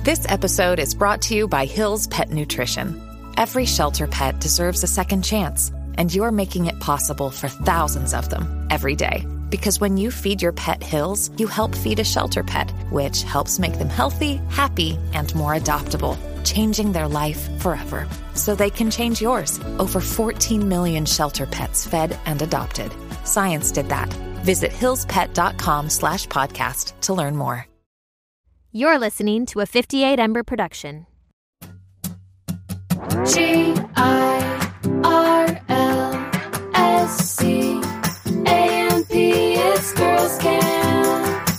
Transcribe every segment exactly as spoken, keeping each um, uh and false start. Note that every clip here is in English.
This episode is brought to you by Hill's Pet Nutrition. Every shelter pet deserves a second chance, and you're making it possible for thousands of them every day. Because when you feed your pet Hill's, you help feed a shelter pet, which helps make them healthy, happy, and more adoptable, changing their life forever. So they can change yours. Over fourteen million shelter pets fed and adopted. Science did that. Visit hillspet.com slash podcast to learn more. You're listening to a fifty-eight Ember production. G I R L S C A M P, it's Girls Camp.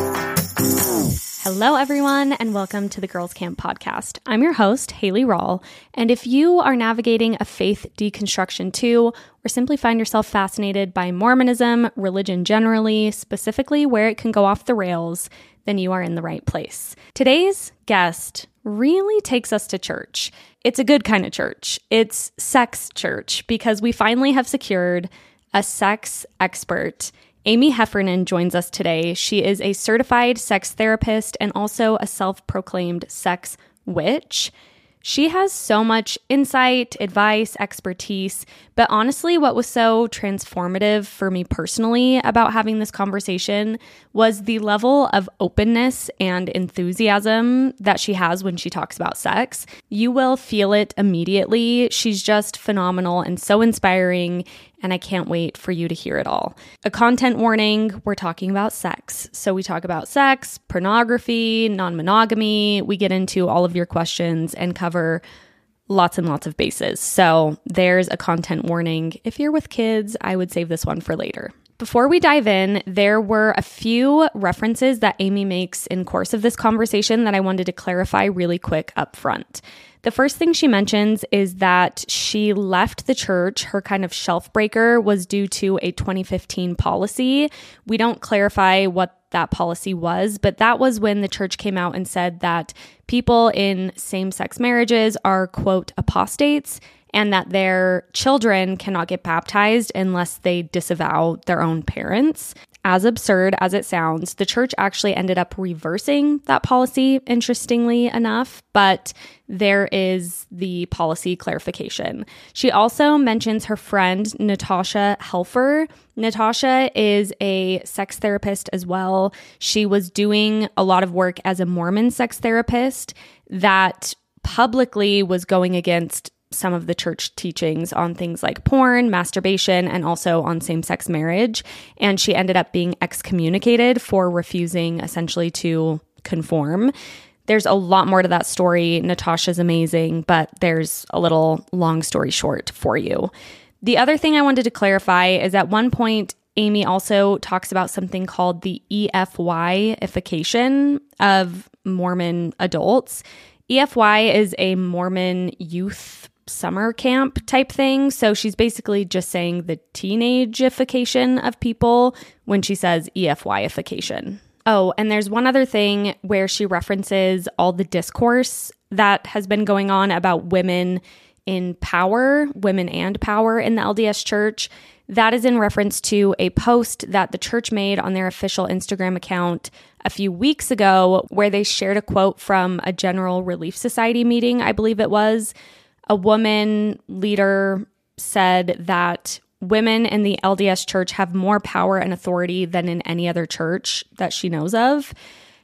Hello, everyone, and welcome to the Girls Camp podcast. I'm your host, Haley Rawl, and if you are navigating a faith deconstruction too, or simply find yourself fascinated by Mormonism, religion generally, specifically where it can go off the rails, then you are in the right place. Today's guest really takes us to church. It's a good kind of church. It's sex church, because we finally have secured a sex expert. Amy Heffernan joins us today. She is a certified sex therapist and also a self-proclaimed sex witch. She has so much insight, advice, expertise, but honestly, what was so transformative for me personally about having this conversation was the level of openness and enthusiasm that she has when she talks about sex. You will feel it immediately. She's just phenomenal and so inspiring, and I can't wait for you to hear it all. A content warning, we're talking about sex. So we talk about sex, pornography, non-monogamy. We get into all of your questions and cover lots and lots of bases. So there's a content warning. If you're with kids, I would save this one for later. Before we dive in, there were a few references that Amy makes in course of this conversation that I wanted to clarify really quick up front. The first thing she mentions is that she left the church. Her kind of shelf breaker was due to a twenty fifteen policy. We don't clarify what that policy was, but that was when the church came out and said that people in same-sex marriages are, quote, apostates, and that their children cannot get baptized unless they disavow their own parents. As absurd as it sounds, the church actually ended up reversing that policy, interestingly enough, but there is the policy clarification. She also mentions her friend, Natasha Helfer. Natasha is a sex therapist as well. She was doing a lot of work as a Mormon sex therapist that publicly was going against some of the church teachings on things like porn, masturbation, and also on same-sex marriage. And she ended up being excommunicated for refusing essentially to conform. There's a lot more to that story. Natasha's amazing, but there's a little long story short for you. The other thing I wanted to clarify is at one point, Amy also talks about something called the E F Y-ification of Mormon adults. E F Y is a Mormon youth summer camp type thing. So she's basically just saying the teenage-ification of people when she says E F Y-ification. Oh, and there's one other thing where she references all the discourse that has been going on about women in power, women and power in the L D S church. That is in reference to a post that the church made on their official Instagram account a few weeks ago, where they shared a quote from a General Relief Society meeting, I believe it was. A woman leader said that women in the L D S church have more power and authority than in any other church that she knows of.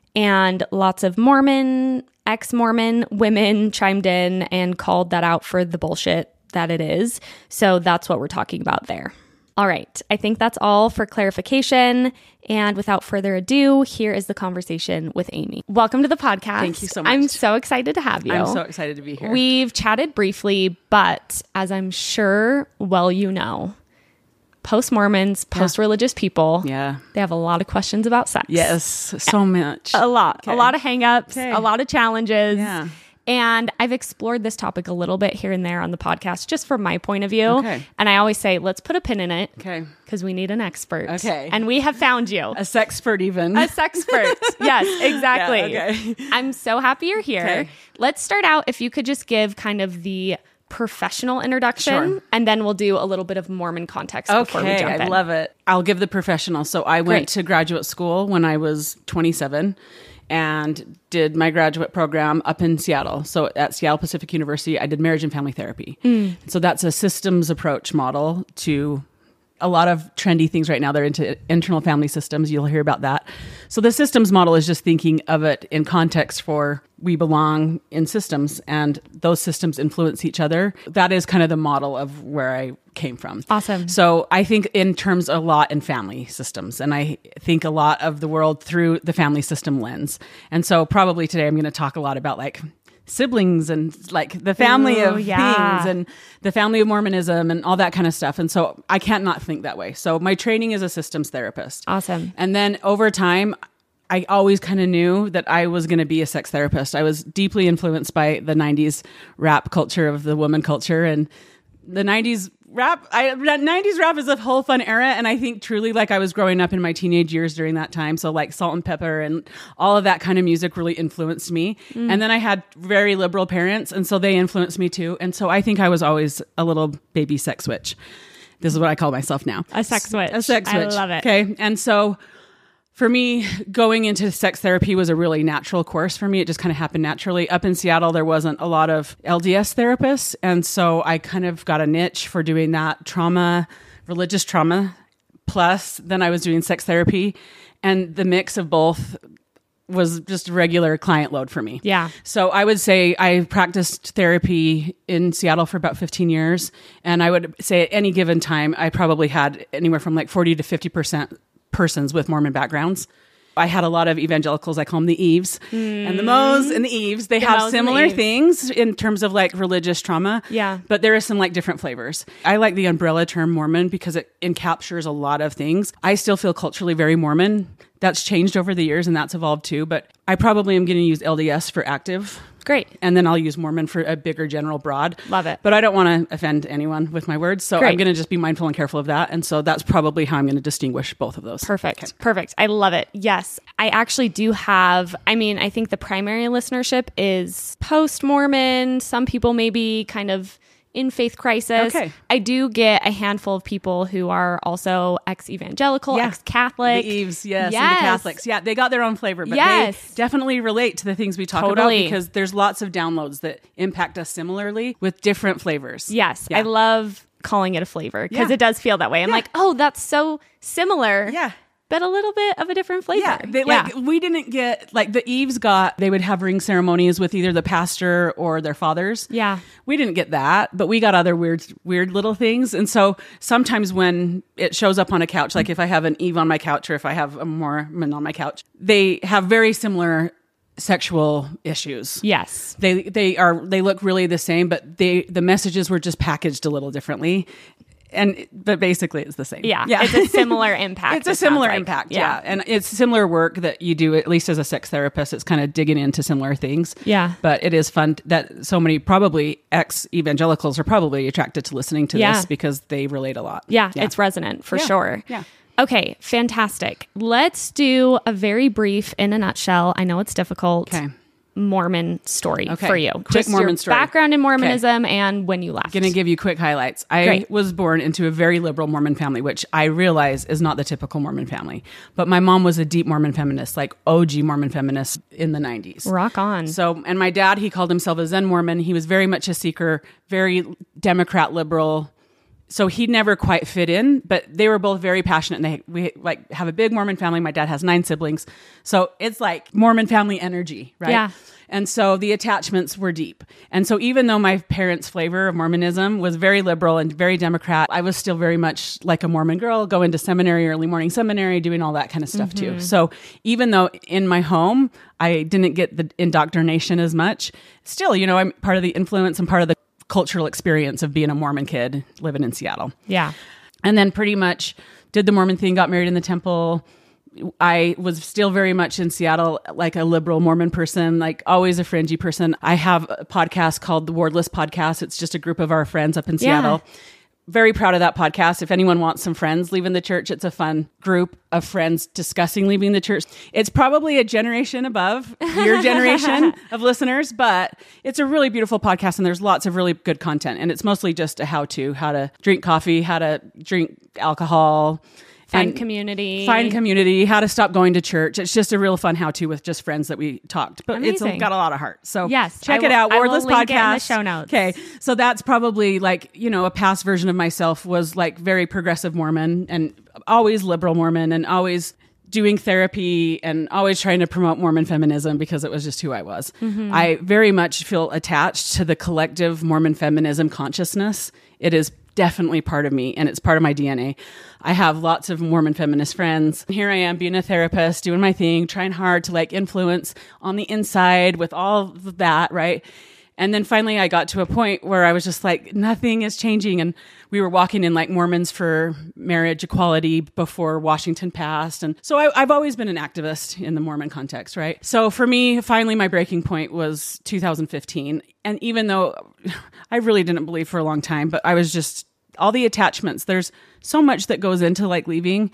And lots of Mormon, ex-Mormon women chimed in and called that out for the bullshit that it is. So that's what we're talking about there. All right, I think that's all for clarification. And without further ado, here is the conversation with Amy. Welcome to the podcast. Thank you so much. I'm so excited to have you. I'm so excited to be here. We've chatted briefly, but as I'm sure well you know, post-Mormons, post-religious people, yeah, they have a lot of questions about sex. Yes, so much. A lot. Okay. A lot of hang-ups, Okay. a lot of challenges. Yeah. And I've explored this topic a little bit here and there on the podcast, just from my point of view. Okay. And I always say, let's put a pin in it. Okay. Because we need an expert. Okay. And we have found you. A sexpert even. A sexpert. Yes, exactly. Yeah, okay. I'm so happy you're here. Okay. Let's start out, if you could just give kind of the professional introduction, Sure. and then we'll do a little bit of Mormon context before we Okay, jump in. I love it. I'll give the professional. So I went Great. to graduate school when I was twenty-seven, and did my graduate program up in Seattle. So at Seattle Pacific University, I did marriage and family therapy. Mm. So that's a systems approach model to a lot of trendy things right now. They're into internal family systems. You'll hear about that. So the systems model is just thinking of it in context for we belong in systems and those systems influence each other. That is kind of the model of where I came from. Awesome. So I think in terms a lot in family systems, and I think a lot of the world through the family system lens. And so probably today I'm going to talk a lot about like siblings and like the family Ooh, of yeah. things and the family of Mormonism and all that kind of stuff. And so I can't not think that way. So my training is a systems therapist. Awesome. And then over time, I always kind of knew that I was going to be a sex therapist. I was deeply influenced by the nineties rap culture of the woman culture, and the nineties rap, I, nineties rap is a whole fun era. And I think truly like I was growing up in my teenage years during that time. So like Salt and Pepper and all of that kind of music really influenced me. Mm. And then I had very liberal parents. And so they influenced me too. And so I think I was always a little baby sex switch. This is what I call myself now. A sex switch. A sex switch. I love it. Okay. And so for me, going into sex therapy was a really natural course for me. It just kind of happened naturally. Up in Seattle, there wasn't a lot of L D S therapists. And so I kind of got a niche for doing that trauma, religious trauma. Plus, then I was doing sex therapy. And the mix of both was just regular client load for me. Yeah. So I would say I practiced therapy in Seattle for about fifteen years. And I would say at any given time, I probably had anywhere from like forty to fifty percent persons with Mormon backgrounds. I had a lot of evangelicals, I call them the Eves, mm. and the Moes and the Eves. They the have similar things in terms of like religious trauma. Yeah. But there is some like different flavors. I like the umbrella term Mormon because it encaptures a lot of things. I still feel culturally very Mormon. That's changed over the years and that's evolved too. But I probably am going to use L D S for active. Great. And then I'll use Mormon for a bigger general broad. Love it. But I don't want to offend anyone with my words. So Great. I'm going to just be mindful and careful of that. And so that's probably how I'm going to distinguish both of those. Perfect. Okay. Perfect. I love it. Yes. I actually do have, I mean, I think the primary listenership is post-Mormon. Some people maybe kind of in faith crisis. Okay. I do get a handful of people who are also ex-evangelical, Yeah. ex-Catholic. The Eves, yes, Yes. and the Catholics. Yeah, they got their own flavor, but Yes. they definitely relate to the things we talk Totally. about because there's lots of downloads that impact us similarly with different flavors. Yes. Yeah. I love calling it a flavor because Yeah. it does feel that way. I'm Yeah. like, oh, that's so similar. Yeah. But a little bit of a different flavor. Yeah, they, like we didn't get like the Eves got. They would have ring ceremonies with either the pastor or their fathers. Yeah. We didn't get that, but we got other weird, weird little things. And so sometimes when it shows up on a couch, like if I have an Eve on my couch or if I have a Mormon on my couch, they have very similar sexual issues. Yes. They they are they look really the same, but they the messages were just packaged a little differently. And but basically it's the same. Yeah. yeah. It's a similar impact. It's a it sounds similar like. impact, yeah. And it's similar work that you do, at least as a sex therapist. It's kind of digging into similar things. Yeah. But it is fun that so many probably ex-evangelicals are probably attracted to listening to Yeah. this because they relate a lot. Yeah, it's resonant for Yeah. sure. Yeah. Okay, fantastic. Let's do a very brief, in a nutshell, I know it's difficult, Okay. Mormon story Okay. for you. Quick Just Mormon your story. background in Mormonism and when you left. Going to give you quick highlights. I Great. was born into a very liberal Mormon family, which I realize is not the typical Mormon family. But my mom was a deep Mormon feminist, like O G Mormon feminist in the nineties. Rock on. So, and my dad, he called himself a Zen Mormon. He was very much a seeker, very Democrat liberal. So he never quite fit in, but they were both very passionate. And they we like have a big Mormon family. My dad has nine siblings, so it's like Mormon family energy, right? Yeah. And so the attachments were deep. And so even though my parents' flavor of Mormonism was very liberal and very Democrat, I was still very much like a Mormon girl, going to seminary, early morning seminary, doing all that kind of stuff Mm-hmm. too. So even though in my home I didn't get the indoctrination as much, still, you know, I'm part of the influence and part of the cultural experience of being a Mormon kid living in Seattle. yeah. And then pretty much did the Mormon thing, got married in the temple. I was still very much in Seattle, like a liberal Mormon person, like always a fringy person. I have a podcast called the Wordless Podcast. It's just a group of our friends up in Yeah. Seattle. Very proud of that podcast. If anyone wants some friends leaving the church, it's a fun group of friends discussing leaving the church. It's probably a generation above your generation of listeners, but it's a really beautiful podcast and there's lots of really good content. And it's mostly just a how-to, how to drink coffee, how to drink alcohol, Find and community. Find community, how to stop going to church. It's just a real fun how-to with just friends that we talked. But Amazing. It's got a lot of heart. So yes, check I it will, out. I will Wordless link it Podcast. in the show notes. Okay. So that's probably like, you know, a past version of myself was like very progressive Mormon and always liberal Mormon and always doing therapy and always trying to promote Mormon feminism because it was just who I was. Mm-hmm. I very much feel attached to the collective Mormon feminism consciousness. It is definitely part of me and it's part of my D N A. I have lots of Mormon feminist friends. Here I am being a therapist, doing my thing, trying hard to like influence on the inside with all of that, right? And then finally I got to a point where I was just like, nothing is changing. And we were walking in like Mormons for marriage equality before Washington passed. And so I, I've always been an activist in the Mormon context, right? So for me, finally, my breaking point was two thousand fifteen. And even though I really didn't believe for a long time, but I was just, all the attachments, there's so much that goes into like leaving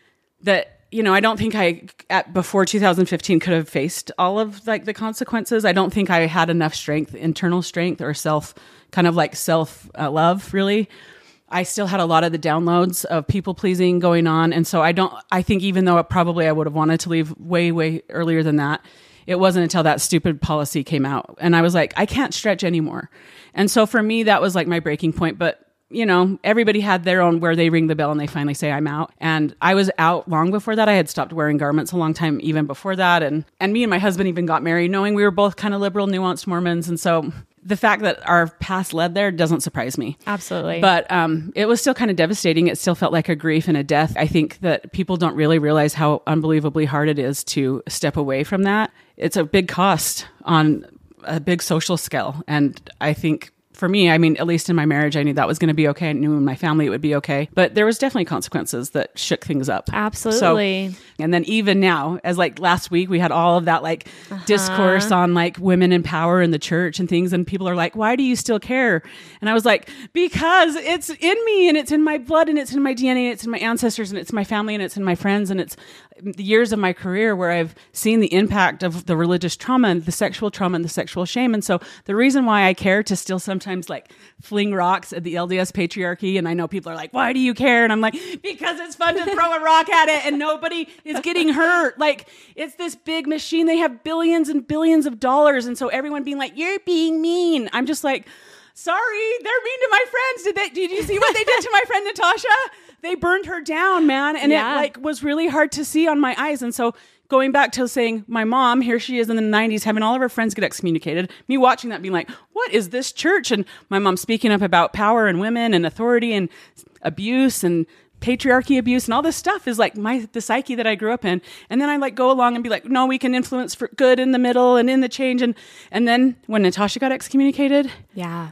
that, you know, I don't think I, at before two thousand fifteen could have faced all of like the consequences. I don't think I had enough strength, internal strength or self, kind of like self uh, love, really. I still had a lot of the downloads of people pleasing going on. And so I don't, I think even though it probably I would have wanted to leave way, way earlier than that, it wasn't until that stupid policy came out. And I was like, I can't stretch anymore. And so for me, that was like my breaking point. But you know, everybody had their own where they ring the bell and they finally say I'm out. And I was out long before that. I had stopped wearing garments a long time even before that. And and me and my husband even got married knowing we were both kind of liberal, nuanced Mormons. And so the fact that our past led there doesn't surprise me. Absolutely. But um, it was still kind of devastating. It still felt like a grief and a death. I think that people don't really realize how unbelievably hard it is to step away from that. It's a big cost on a big social scale. And I think for me, I mean, at least in my marriage, I knew that was going to be okay. I knew in my family it would be okay. But there was definitely consequences that shook things up. Absolutely. So, and then even now, as like last week, we had all of that like uh-huh. discourse on like women in power in the church and things. And people are like, why do you still care? And I was like, because it's in me and it's in my blood and it's in my D N A and it's in my ancestors and it's my family and it's in my friends and it's the years of my career where I've seen the impact of the religious trauma and the sexual trauma and the sexual shame. And so the reason why I care to still sometimes like fling rocks at the L D S patriarchy, and I know people are like, why do you care? And I'm like, because it's fun to throw a rock at it and nobody is getting hurt. Like, it's this big machine. They have billions and billions of dollars. And so everyone being like, you're being mean. I'm just like, sorry, they're mean to my friends. Did they, did you see what they did to my friend Natasha? They burned her down, man. And yeah. it like was really hard to see on my eyes. And so going back to saying my mom, here she is in the nineties, having all of her friends get excommunicated, me watching that being like, what is this church? And my mom speaking up about power and women and authority and abuse and patriarchy abuse and all this stuff is like my, the psyche that I grew up in. And then I like go along and be like, no, we can influence for good in the middle and in the change. And, and then when Natasha got excommunicated. Yeah.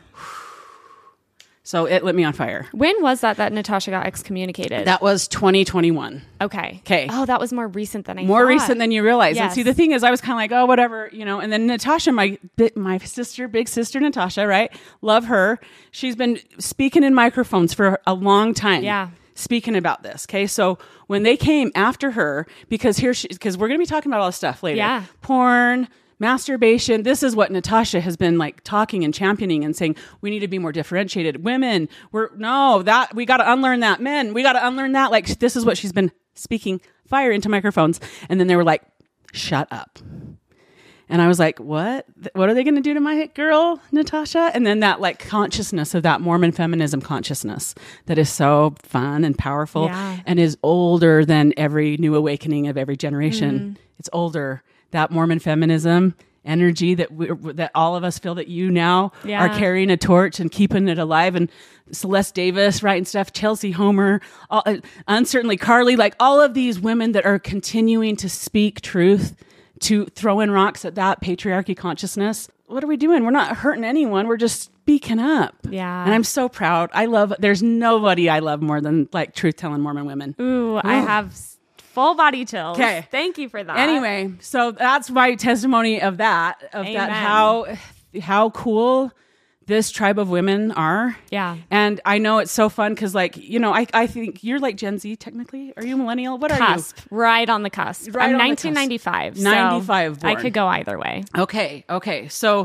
So it lit me on fire. When was that that Natasha got excommunicated? That was twenty twenty-one. Okay. Okay. Oh, that was more recent than I more thought. recent than you realize. Yes. And see, the thing is, I was kind of like, oh, whatever, you know. And then Natasha, my my sister, big sister Natasha, right? Love her. She's been speaking in microphones for a long time. Yeah. Speaking about this. Okay. So when they came after her, because here she, because we're going to be talking about all this stuff later. Yeah. Porn, masturbation. This is what Natasha has been like talking and championing and saying, we need to be more differentiated. Women, we're no, that we got to unlearn that. Men, we got to unlearn that. Like, this is what she's been speaking fire into microphones. And then they were like, shut up. And I was like, what? What are they going to do to my girl, Natasha? And then that like consciousness of that Mormon feminism consciousness that is so fun and powerful yeah. and is older than every new awakening of every generation. Mm. It's older. That Mormon feminism energy that we that all of us feel that you now yeah. are carrying a torch and keeping it alive. And Celeste Davis writing stuff, Chelsea Homer, all, uh, uncertainly Carly, like all of these women that are continuing to speak truth, to throw in rocks at that patriarchy consciousness. What are we doing? We're not hurting anyone. We're just speaking up. Yeah. And I'm so proud. I love, there's nobody I love more than like truth-telling Mormon women. Ooh, Ooh. I have full body chills. Okay. Thank you for that. Anyway, so that's my testimony of that, of Amen. that, how, how cool this tribe of women are. Yeah. And I know it's so fun because, like, you know, I, I think you're like Gen Z technically. Are you millennial? What are cusp, you? Right on the cusp. Right I'm on nineteen ninety-five. The cusp. ninety-five so born. I could go either way. Okay. Okay. So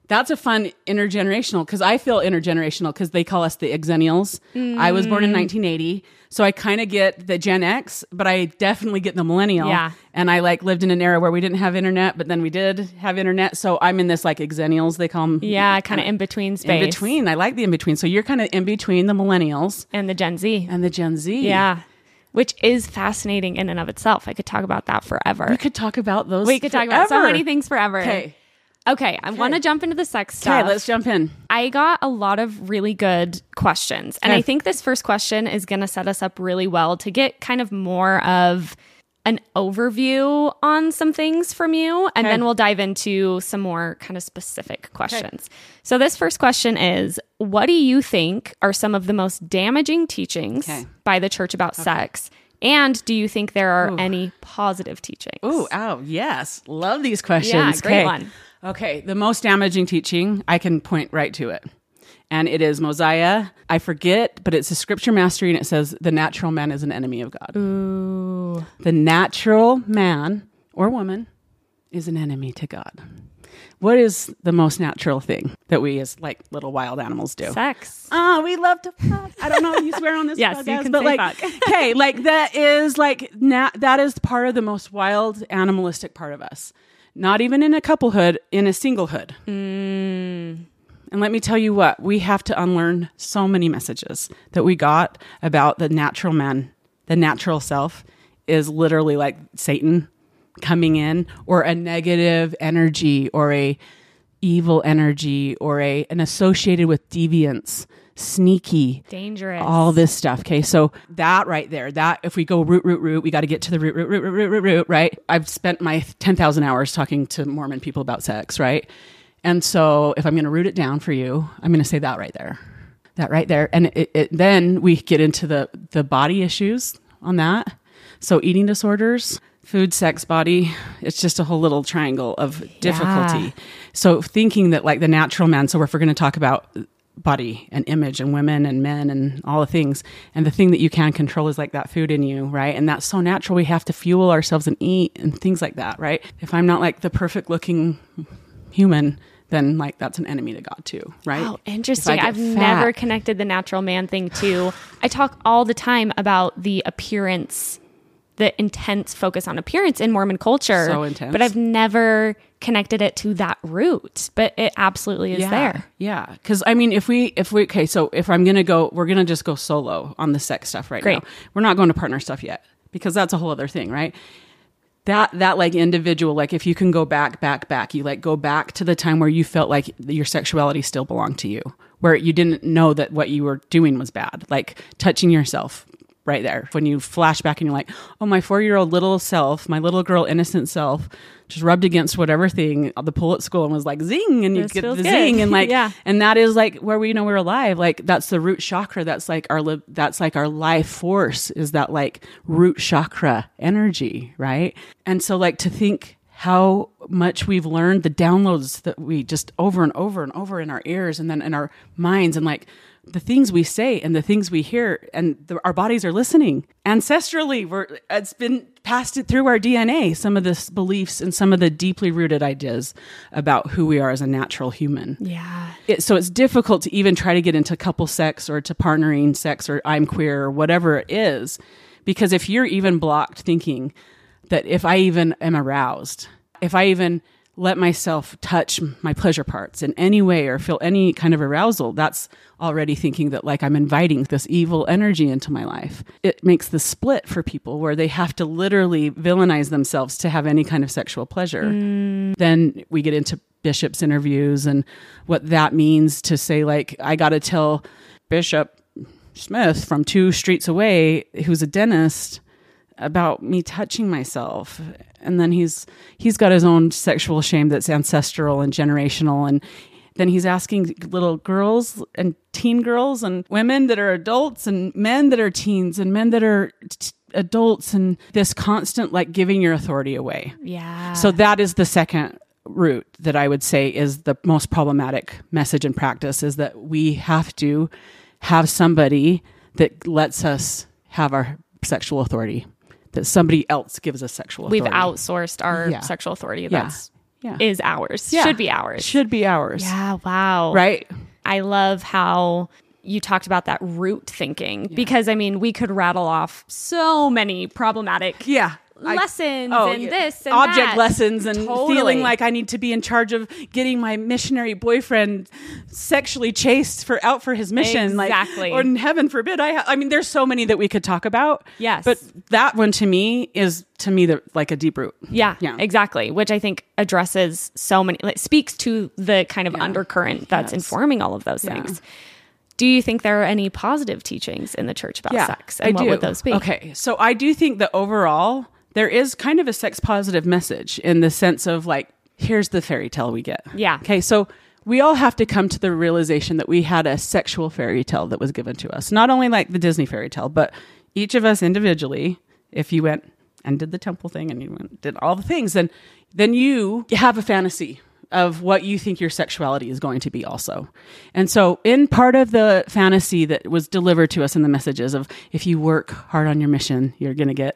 That's a fun intergenerational, because I feel intergenerational because they call us the Xennials. Mm. I was born in nineteen eighty, so I kind of get the Gen X, but I definitely get the millennial. Yeah. And I like lived in an era where we didn't have internet, but then we did have internet. So I'm in this like Xennials, they call them. Yeah, kind of in between space. In between. I like the in between. So you're kind of in between the millennials and the Gen Z. And the Gen Z. Yeah. Which is fascinating in and of itself. I could talk about that forever. We could talk about those We could forever. talk about so many things forever. Okay. Okay, I want to jump into the sex stuff. Okay, let's jump in. I got a lot of really good questions. And Okay. I think this first question is going to set us up really well to get kind of more of an overview on some things from you. And Okay. then we'll dive into some more kind of specific questions. So this first question is, what do you think are some of the most damaging teachings Okay. by the church about sex? And do you think there are Ooh. any positive teachings? Oh, oh, yes. Love these questions. Yeah, great Okay. one. Okay, the most damaging teaching, I can point right to it. And it is Mosiah. I forget, but it's a scripture mastery, and it says, the natural man is an enemy of God. Ooh. The natural man or woman is an enemy to God. What is the most natural thing that we as like little wild animals do? Sex. Oh, we love to fuck. I don't know if you swear on this Yes, podcast, you can but say like, fuck. okay, like that is like, na- that is part of the most wild animalistic part of us. Not even in a couplehood, in a singlehood. Mm. And let me tell you what, we have to unlearn so many messages that we got about the natural man, the natural self is literally like Satan coming in, or a negative energy, or a evil energy, or a an associated with deviance, sneaky, Dangerous. all this stuff. Okay, so that right there, that if we go root, root, root, we got to get to the root, root, root, root, root, root, root, right? I've spent my ten thousand hours talking to Mormon people about sex, right? And so if I'm going to root it down for you, I'm going to say that right there, that right there. And it, it, then we get into the, the body issues on that. So eating disorders, food, sex, body, it's just a whole little triangle of difficulty. Yeah. So thinking that like the natural man, so if we're going to talk about body and image and women and men and all the things, and the thing that you can control is like that food in you, right? And that's so natural. We have to fuel ourselves and eat and things like that, right? If I'm not like the perfect looking human, then like that's an enemy to God too, right? Oh, interesting. If I I've get never fat- connected the natural man thing to. I talk all the time about the appearance, the intense focus on appearance in Mormon culture. So intense. But I've never connected it to that root. But it absolutely is yeah, there. Yeah. Because I mean, if we, if we, okay, so if I'm going to go, we're going to just go solo on the sex stuff right Great. now. We're not going to partner stuff yet, because that's a whole other thing, right? That, that like individual, like if you can go back, back, back, you like go back to the time where you felt like your sexuality still belonged to you, where you didn't know that what you were doing was bad, like touching yourself right there. When you flash back and you're like, oh, my four-year-old little self, my little girl, innocent self, just rubbed against whatever thing, the pull at school, and was like, zing, and you This get feels the good. zing. And like, Yeah. and that is like where we know we're alive. Like that's the root chakra. That's like our, li- that's like our life force, is that like root chakra energy. Right. And so like to think how much we've learned, the downloads that we just over and over and over in our ears and then in our minds, and like the things we say and the things we hear, and the, our bodies are listening ancestrally. We're, it's been passed it through our D N A, some of the beliefs and some of the deeply rooted ideas about who we are as a natural human. Yeah. It, so it's difficult to even try to get into couple sex or to partnering sex or I'm queer or whatever it is, because if you're even blocked thinking that if I even am aroused, if I even let myself touch my pleasure parts in any way or feel any kind of arousal, that's already thinking that like I'm inviting this evil energy into my life. It makes the split for people where they have to literally villainize themselves to have any kind of sexual pleasure. Mm. Then we get into Bishop's interviews and what that means to say, like, I got to tell Bishop Smith from two streets away, who's a dentist, about me touching myself. And then he's he's got his own sexual shame that's ancestral and generational. And then he's asking little girls and teen girls and women that are adults and men that are teens and men that are t- adults, and this constant like giving your authority away. Yeah. So that is the second root that I would say is the most problematic message and practice, is that we have to have somebody that lets us have our sexual authority, that somebody else gives us sexual We've authority. outsourced our Yeah. sexual authority. Yeah. That's Yeah. is ours. Yeah. Should be ours. Should be ours. Yeah. Wow. Right. I love how you talked about that root thinking because I mean, we could rattle off so many problematic Yeah. I- lessons oh, and yeah. this and object that. lessons and Totally. feeling like I need to be in charge of getting my missionary boyfriend sexually chased for out for his mission. Exactly. Like, or in heaven forbid. I, ha- I mean, there's so many that we could talk about. Yes. But that one to me is to me the, like a deep root. Yeah, Yeah. exactly. Which I think addresses so many, like, speaks to the kind of Yeah. undercurrent that's Yes. informing all of those Yeah. things. Do you think there are any positive teachings in the church about Yeah, sex? And I what do. would those be? Okay. So I do think that overall there is kind of a sex positive message in the sense of like, here's the fairy tale we get. Yeah. Okay. So we all have to come to the realization that we had a sexual fairy tale that was given to us. Not only like the Disney fairy tale, but each of us individually, if you went and did the temple thing and you went, did all the things, then, then you have a fantasy of what you think your sexuality is going to be also. And so in part of the fantasy that was delivered to us in the messages of if you work hard on your mission, you're going to get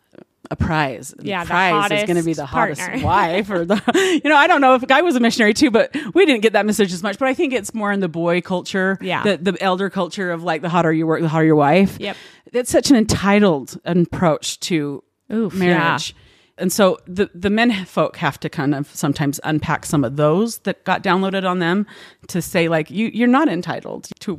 a prize. And Yeah, the the prize is going to be hottest the hottest partner. wife or the, you know, I don't know if a guy was a missionary too, but we didn't get that message as much, but I think it's more in the boy culture, Yeah. the, the elder culture of like the hotter you work, the hotter your wife. Yep. It's such an entitled approach to Oof, marriage. And so the, the men folk have to kind of sometimes unpack some of those that got downloaded on them to say like, you, you're not entitled to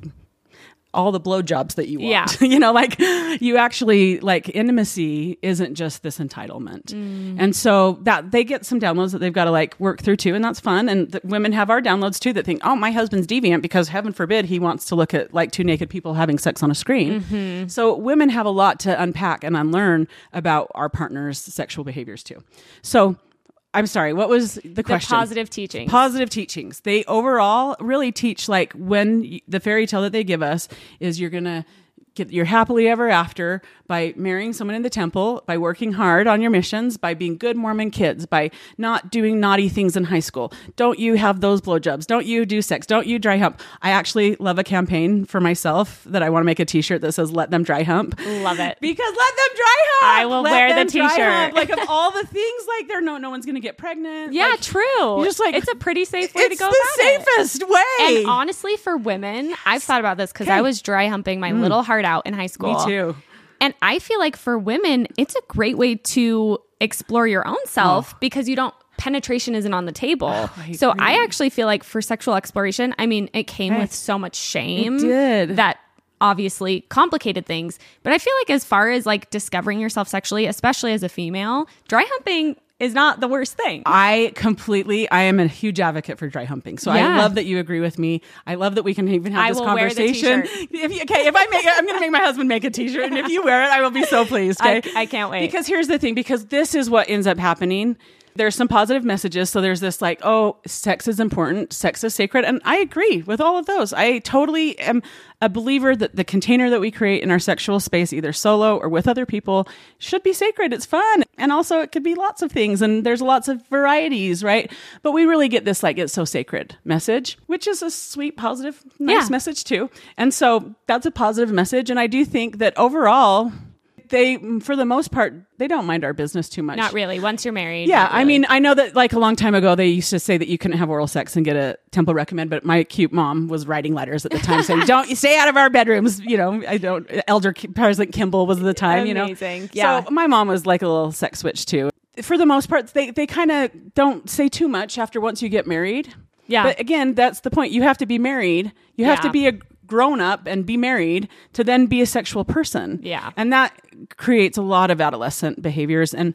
all the blowjobs that you want. Yeah. You know, like you actually like intimacy isn't just this entitlement. Mm. And so that they get some downloads that they've got to like work through too. And that's fun. And the women have our downloads too that think, oh, my husband's deviant because heaven forbid he wants to look at like two naked people having sex on a screen. Mm-hmm. So women have a lot to unpack and unlearn about our partner's sexual behaviors too. So I'm sorry, what was the The question? positive teachings. Positive teachings. They overall really teach like when y- the fairy tale that they give us is you're going to get your happily ever after by marrying someone in the temple, by working hard on your missions, by being good Mormon kids, by not doing naughty things in high school. Don't you have those blowjobs? Don't you do sex? Don't you dry hump? I actually love a campaign for myself that I want to make a t-shirt that says let them dry hump. Love it. Because let them dry hump. I will Let wear the them dry t-shirt. hump. Like of all the things, like there no no one's gonna get pregnant. Yeah, Like, true. you're just like it's a pretty safe way it's to go the about it. safest way. And honestly, for women, I've thought about this because I Okay. was dry humping my little heart out in high school. Me too. And I feel like for women, it's a great way to explore your own self Oh. because you don't, penetration isn't on the table. I so agree. I actually feel like for sexual exploration, I mean, it came Okay. with so much shame It did. that obviously complicated things. But I feel like as far as like discovering yourself sexually, especially as a female, dry humping is not the worst thing. I completely, I am a huge advocate for dry humping. So Yeah. I love that you agree with me. I love that we can even have I this will wear the conversation. t-shirt. If you, okay, if I make it, I'm going to make my husband make a t-shirt. And if you wear it, I will be so pleased. Okay? I- I can't wait. Because here's the thing, because this is what ends up happening. There's some positive messages. So there's this like, oh, sex is important. Sex is sacred. And I agree with all of those. I totally am a believer that the container that we create in our sexual space, either solo or with other people, should be sacred. It's fun. And also it could be lots of things. And there's lots of varieties, right? But we really get this like, it's so sacred message, which is a sweet, positive, nice Yeah. message too. And so that's a positive message. And I do think that overall, they, for the most part, they don't mind our business too much. Not really. Once you're married. Yeah, not I really. mean, I know that like a long time ago, they used to say that you couldn't have oral sex and get a temple recommend, but my cute mom was writing letters at the time saying, don't you stay out of our bedrooms. You know, I don't, Elder Ki- President Kimball was at the time, you know. Amazing. Yeah. So my mom was like a little sex switch too. For the most part, they, they kind of don't say too much after once you get married. Yeah. But again, that's the point. You have to be married. You have Yeah. to be a grown up and be married to then be a sexual person. Yeah. And that creates a lot of adolescent behaviors. And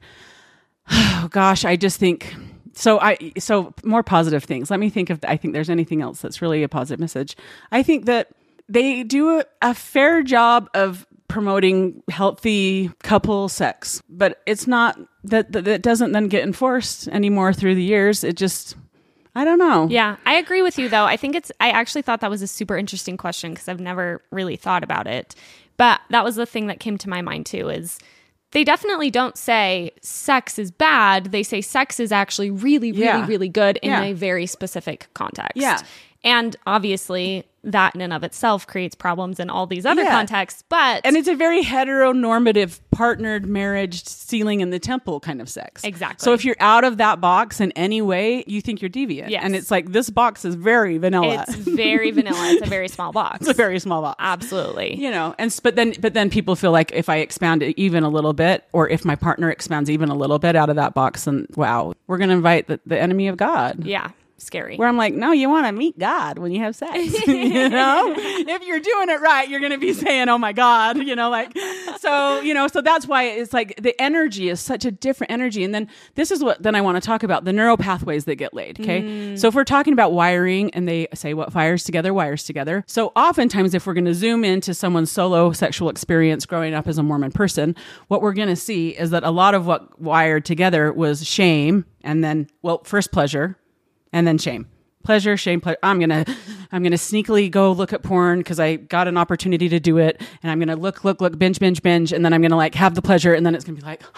oh gosh, I just think so. I so more positive things. Let me think if I think there's anything else that's really a positive message. I think that they do a, a fair job of promoting healthy couple sex, but it's not that that, that doesn't then get enforced anymore through the years. It just I don't know. Yeah, I agree with you though. I think it's, I actually thought that was a super interesting question because I've never really thought about it. But that was the thing that came to my mind too is they definitely don't say sex is bad. They say sex is actually really, really, Yeah. really good in Yeah. a very specific context. Yeah. And obviously that in and of itself creates problems in all these other Yeah. contexts. But And it's a very heteronormative partnered marriage ceiling in the temple kind of sex. Exactly. So if you're out of that box in any way, you think you're deviant. Yes. And it's like, this box is very vanilla. it's very vanilla. It's a very small box. It's a very small box. Absolutely. You know, and s- but then but then people feel like if I expand it even a little bit, or if my partner expands even a little bit out of that box, then wow, we're going to invite the, the enemy of God. Yeah. Scary. Where I'm like, no, you want to meet God when you have sex. You know, if you're doing it right, you're going to be saying, oh my God, you know, like, so, you know, so that's why it's like the energy is such a different energy. And then this is what then I want to talk about the neural pathways that get laid. Okay. Mm. So if we're talking about wiring and they say what fires together, wires together. So oftentimes if we're going to zoom into someone's solo sexual experience growing up as a Mormon person, what we're going to see is that a lot of what wired together was shame. And then, well, first pleasure. And then shame, pleasure, shame, pleasure. I'm going to, I'm going to sneakily go look at porn because I got an opportunity to do it. And I'm going to look, look, look, binge, binge, binge. And then I'm going to like have the pleasure. And then it's going to be like,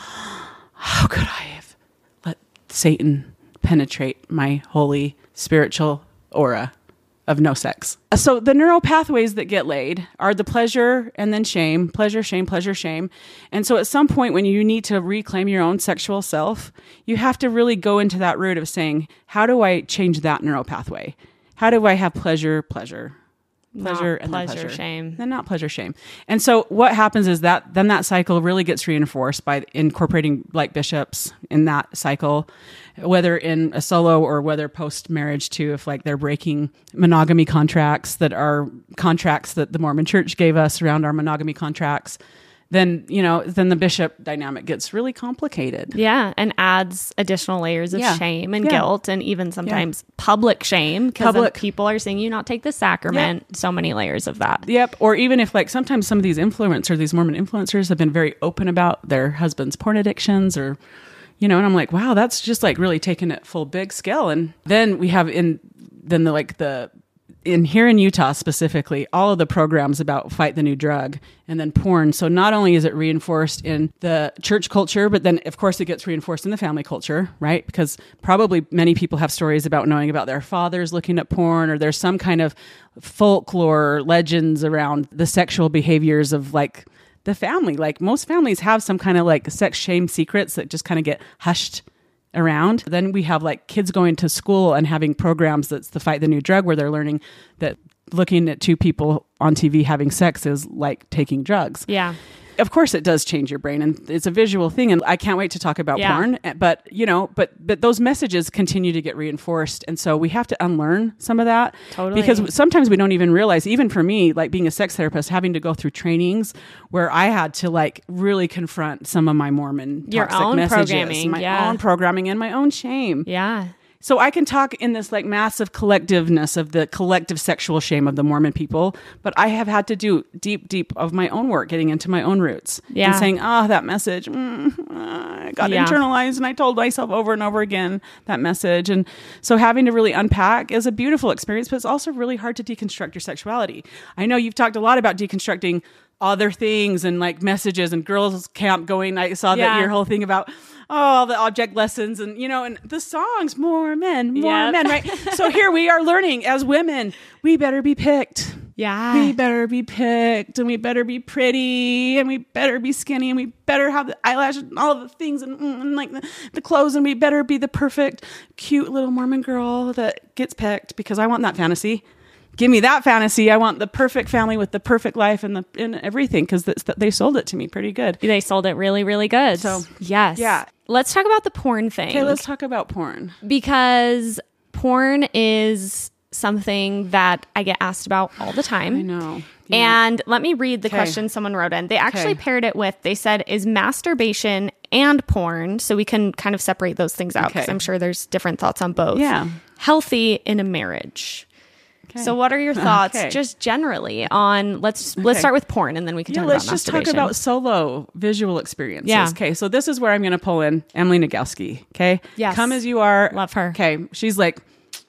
how could I have let Satan penetrate my holy spiritual aura of no sex? So the neural pathways that get laid are the pleasure and then shame, pleasure, shame, pleasure, shame. And so at some point when you need to reclaim your own sexual self, you have to really go into that root of saying, how do I change that neural pathway? How do I have pleasure, pleasure, pleasure, Not and pleasure, then pleasure, shame. then not pleasure, shame. And so what happens is that then that cycle really gets reinforced by incorporating like bishops in that cycle, whether in a solo or whether post marriage too, if like they're breaking monogamy contracts that are contracts that the Mormon Church gave us around our monogamy contracts, then, you know, then the bishop dynamic gets really complicated. Yeah, and adds additional layers of Yeah. shame and Yeah. guilt, and even sometimes public shame because Public. people are seeing you not take the sacrament. So many layers of that. Yep. Or even if like sometimes some of these influencers, these Mormon influencers have been very open about their husband's porn addictions or, you know, and I'm like, wow, that's just like really taken it full big scale. And then we have in, then the like the, in here in Utah specifically, all of the programs about fight the new drug and then porn. So not only is it reinforced in the church culture, but then of course it gets reinforced in the family culture, right? Because probably many people have stories about knowing about their fathers looking at porn, or there's some kind of folklore legends around the sexual behaviors of like the family. Like most families have some kind of like sex shame secrets that just kind of get hushed around. Then we have like kids going to school and having programs that's the fight the new drug, where they're learning that looking at two people on T V having sex is like taking drugs. Yeah. Of course it does change your brain, and it's a visual thing, and I can't wait to talk about Yeah. porn, but you know, but but those messages continue to get reinforced, and so we have to unlearn some of that. Totally. Because sometimes we don't even realize, even for me, like being a sex therapist, having to go through trainings where I had to like really confront some of my Mormon Your toxic own messages, programming, my yeah. own programming and my own shame. Yeah. So I can talk in this like massive collectiveness of the collective sexual shame of the Mormon people, but I have had to do deep, deep of my own work, getting into my own roots Yeah. and saying, ah, oh, that message, mm, uh, I got Yeah. internalized, and I told myself over and over again that message. And so having to really unpack is a beautiful experience, but it's also really hard to deconstruct your sexuality. I know you've talked a lot about deconstructing other things and like messages and girls camp going. I saw Yeah. that your whole thing about oh, the object lessons and, you know, and the songs, more men, more Yep. men, right? So here we are learning as women, we better be picked. Yeah. We better be picked, and we better be pretty, and we better be skinny, and we better have the eyelashes and all of the things and, and like the, the clothes, and we better be the perfect, cute little Mormon girl that gets picked, because I want that fantasy. Give me that fantasy. I want the perfect family with the perfect life and the and everything, because they sold it to me pretty good. They sold it really, really good. So, yes. yeah. Let's talk about the porn thing. Okay, let's talk about porn. Because porn is something that I get asked about all the time. I know. Yeah. And let me read the Okay. question someone wrote in. They actually Okay. paired it with, they said, is masturbation and porn, so we can kind of separate those things out, because Okay. I'm sure there's different thoughts on both. Yeah. Healthy in a marriage. Okay. So what are your thoughts Okay. just generally on, let's let's Okay. start with porn, and then we can Yeah, talk let's about just talk masturbation. about solo visual experiences. Yeah. Okay, so this is where I'm going to pull in Emily Nagoski. Okay, Yes. come as you are. Love her. Okay, she's like,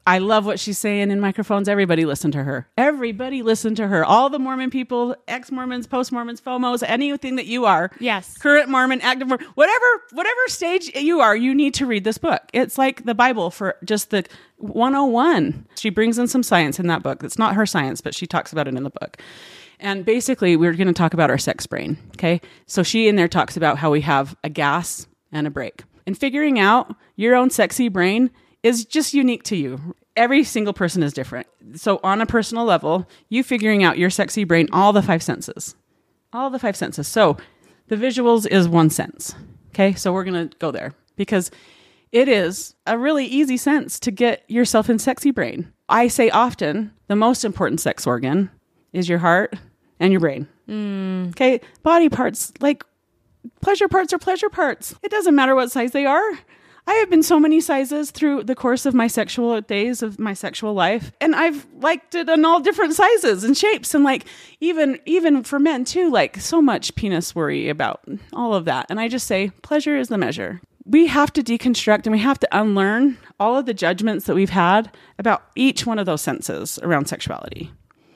I love what she's saying in microphones. Everybody listen to her. Everybody listen to her. All the Mormon people, ex-Mormons, post-Mormons, FOMOs, anything that you are. Yes. Current Mormon, active Mormon, whatever, whatever stage you are, you need to read this book. It's like the Bible for just the one oh one. She brings in some science in that book. It's not her science, but she talks about it in the book. And basically, we're going to talk about our sex brain. Okay. So she in there talks about how we have a gas and a brake. And figuring out your own sexy brain is just unique to you. Every single person is different. So on a personal level, you figuring out your sexy brain, all the five senses, all the five senses. So the visuals is one sense. Okay. So we're going to go there because it is a really easy sense to get yourself in sexy brain. I say often the most important sex organ is your heart and your brain. Mm. Okay. Body parts, like pleasure parts are pleasure parts. It doesn't matter what size they are. I have been so many sizes through the course of my sexual days of my sexual life. And I've liked it in all different sizes and shapes. And like, even, even for men too, like so much penis worry about all of that. And I just say, pleasure is the measure. We have to deconstruct and we have to unlearn all of the judgments that we've had about each one of those senses around sexuality.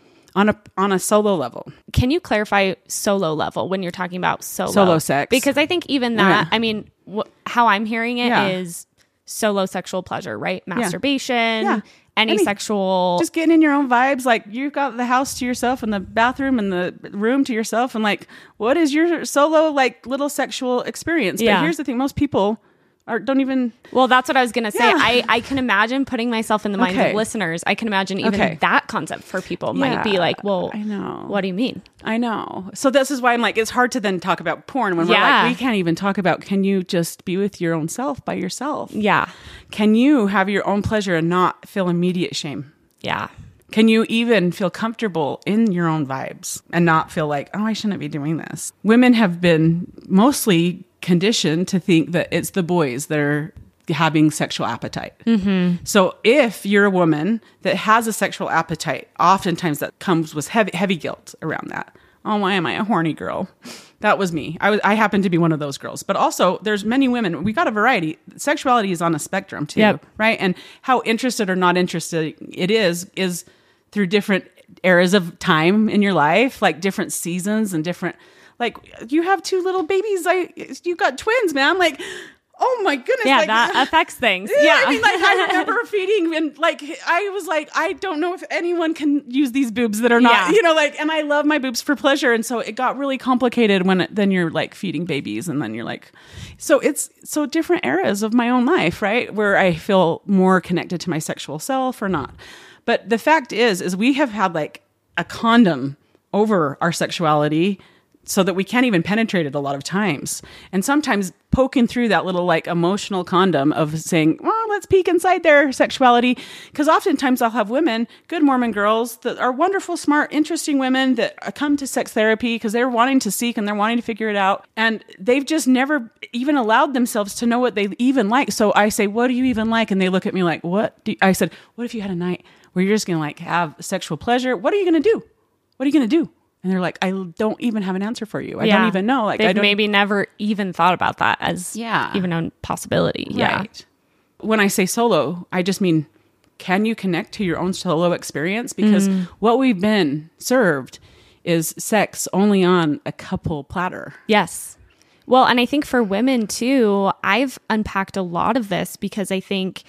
On a on a solo level. Can you clarify solo level when you're talking about solo? Solo sex. Because I think even that, Yeah. I mean, wh- how I'm hearing it Yeah. is solo sexual pleasure, right? Masturbation, Yeah. any, Any- sexual... Just getting in your own vibes. Like you've got the house to yourself and the bathroom and the room to yourself. And like, what is your solo, like little sexual experience? But Yeah. here's the thing. Most people are, don't even... Well, that's what I was going to say. Yeah. I, I can imagine putting myself in the minds Okay. of listeners. I can imagine even Okay. that concept for people might be Yeah, like, well, I know. what do you mean? I know. So this is why I'm like, it's hard to then talk about porn when we're Yeah. like, we can't even talk about, can you just be with your own self by yourself? Yeah. Can you have your own pleasure and not feel immediate shame? Yeah. Can you even feel comfortable in your own vibes and not feel like, oh, I shouldn't be doing this? Women have been mostly conditioned to think that it's the boys that are having sexual appetite. Mm-hmm. So if you're a woman that has a sexual appetite, oftentimes that comes with heavy, heavy guilt around that. Oh, why am I a horny girl? That was me. I was, I happen to be one of those girls. But also, there's many women. We got a variety. Sexuality is on a spectrum too, Yep. right? And how interested or not interested it is is through different eras of time in your life, like different seasons and different. Like you have two little babies. I you got twins, man. Like. Oh my goodness. Yeah, like, that affects things. Yeah, Yeah. I mean, like I remember feeding and like I was like, I don't know if anyone can use these boobs that are not, Yeah. you know, like, and I love my boobs for pleasure, and so it got really complicated when it, then you're like feeding babies, and then you're like, so it's so different eras of my own life, right, where I feel more connected to my sexual self or not. But the fact is, is we have had like a condom over our sexuality. So that we can't even penetrate it a lot of times. And sometimes poking through that little like emotional condom of saying, well, let's peek inside their sexuality. Because oftentimes I'll have women, good Mormon girls that are wonderful, smart, interesting women that come to sex therapy because they're wanting to seek and they're wanting to figure it out. And they've just never even allowed themselves to know what they even like. So I say, what do you even like? And they look at me like, what? Do you? I said, what if you had a night where you're just going to like have sexual pleasure? What are you going to do? What are you going to do? And they're like, I don't even have an answer for you. I Yeah. don't even know. Like, They've I don't maybe never even thought about that as Yeah. even a possibility. Yeah. Right. When I say solo, I just mean, can you connect to your own solo experience? Because Mm. what we've been served is sex only on a couple platter. Yes. Well, and I think for women too, I've unpacked a lot of this because I think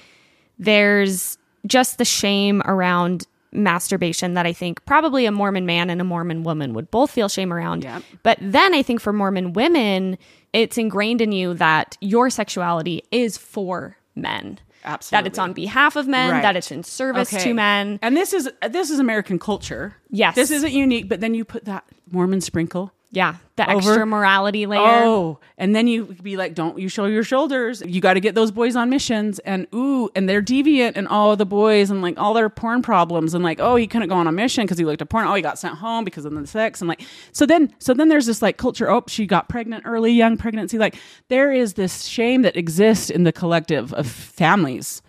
there's just the shame around masturbation that I think probably a Mormon man and a Mormon woman would both feel shame around. Yep. But then I think for Mormon women, it's ingrained in you that your sexuality is for men. Absolutely. That it's on behalf of men, Right. that it's in service Okay. to men. And this is this is American culture. Yes. This isn't unique, but then you put that Mormon sprinkle. Yeah. The Over. extra morality layer. Oh, and then you be like, don't you show your shoulders. You got to get those boys on missions, and ooh, and they're deviant, and all the boys, and like all their porn problems, and like, oh, he couldn't go on a mission because he looked at porn. Oh, he got sent home because of the sex, and like, so then, so then there's this like culture. Oh, she got pregnant early, young pregnancy. Like there is this shame that exists in the collective of families,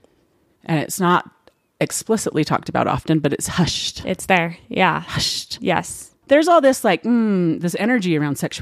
and it's not explicitly talked about often, but it's hushed, It's there. Yeah. hushed. Yes. There's all this like mm, this energy around sexuality.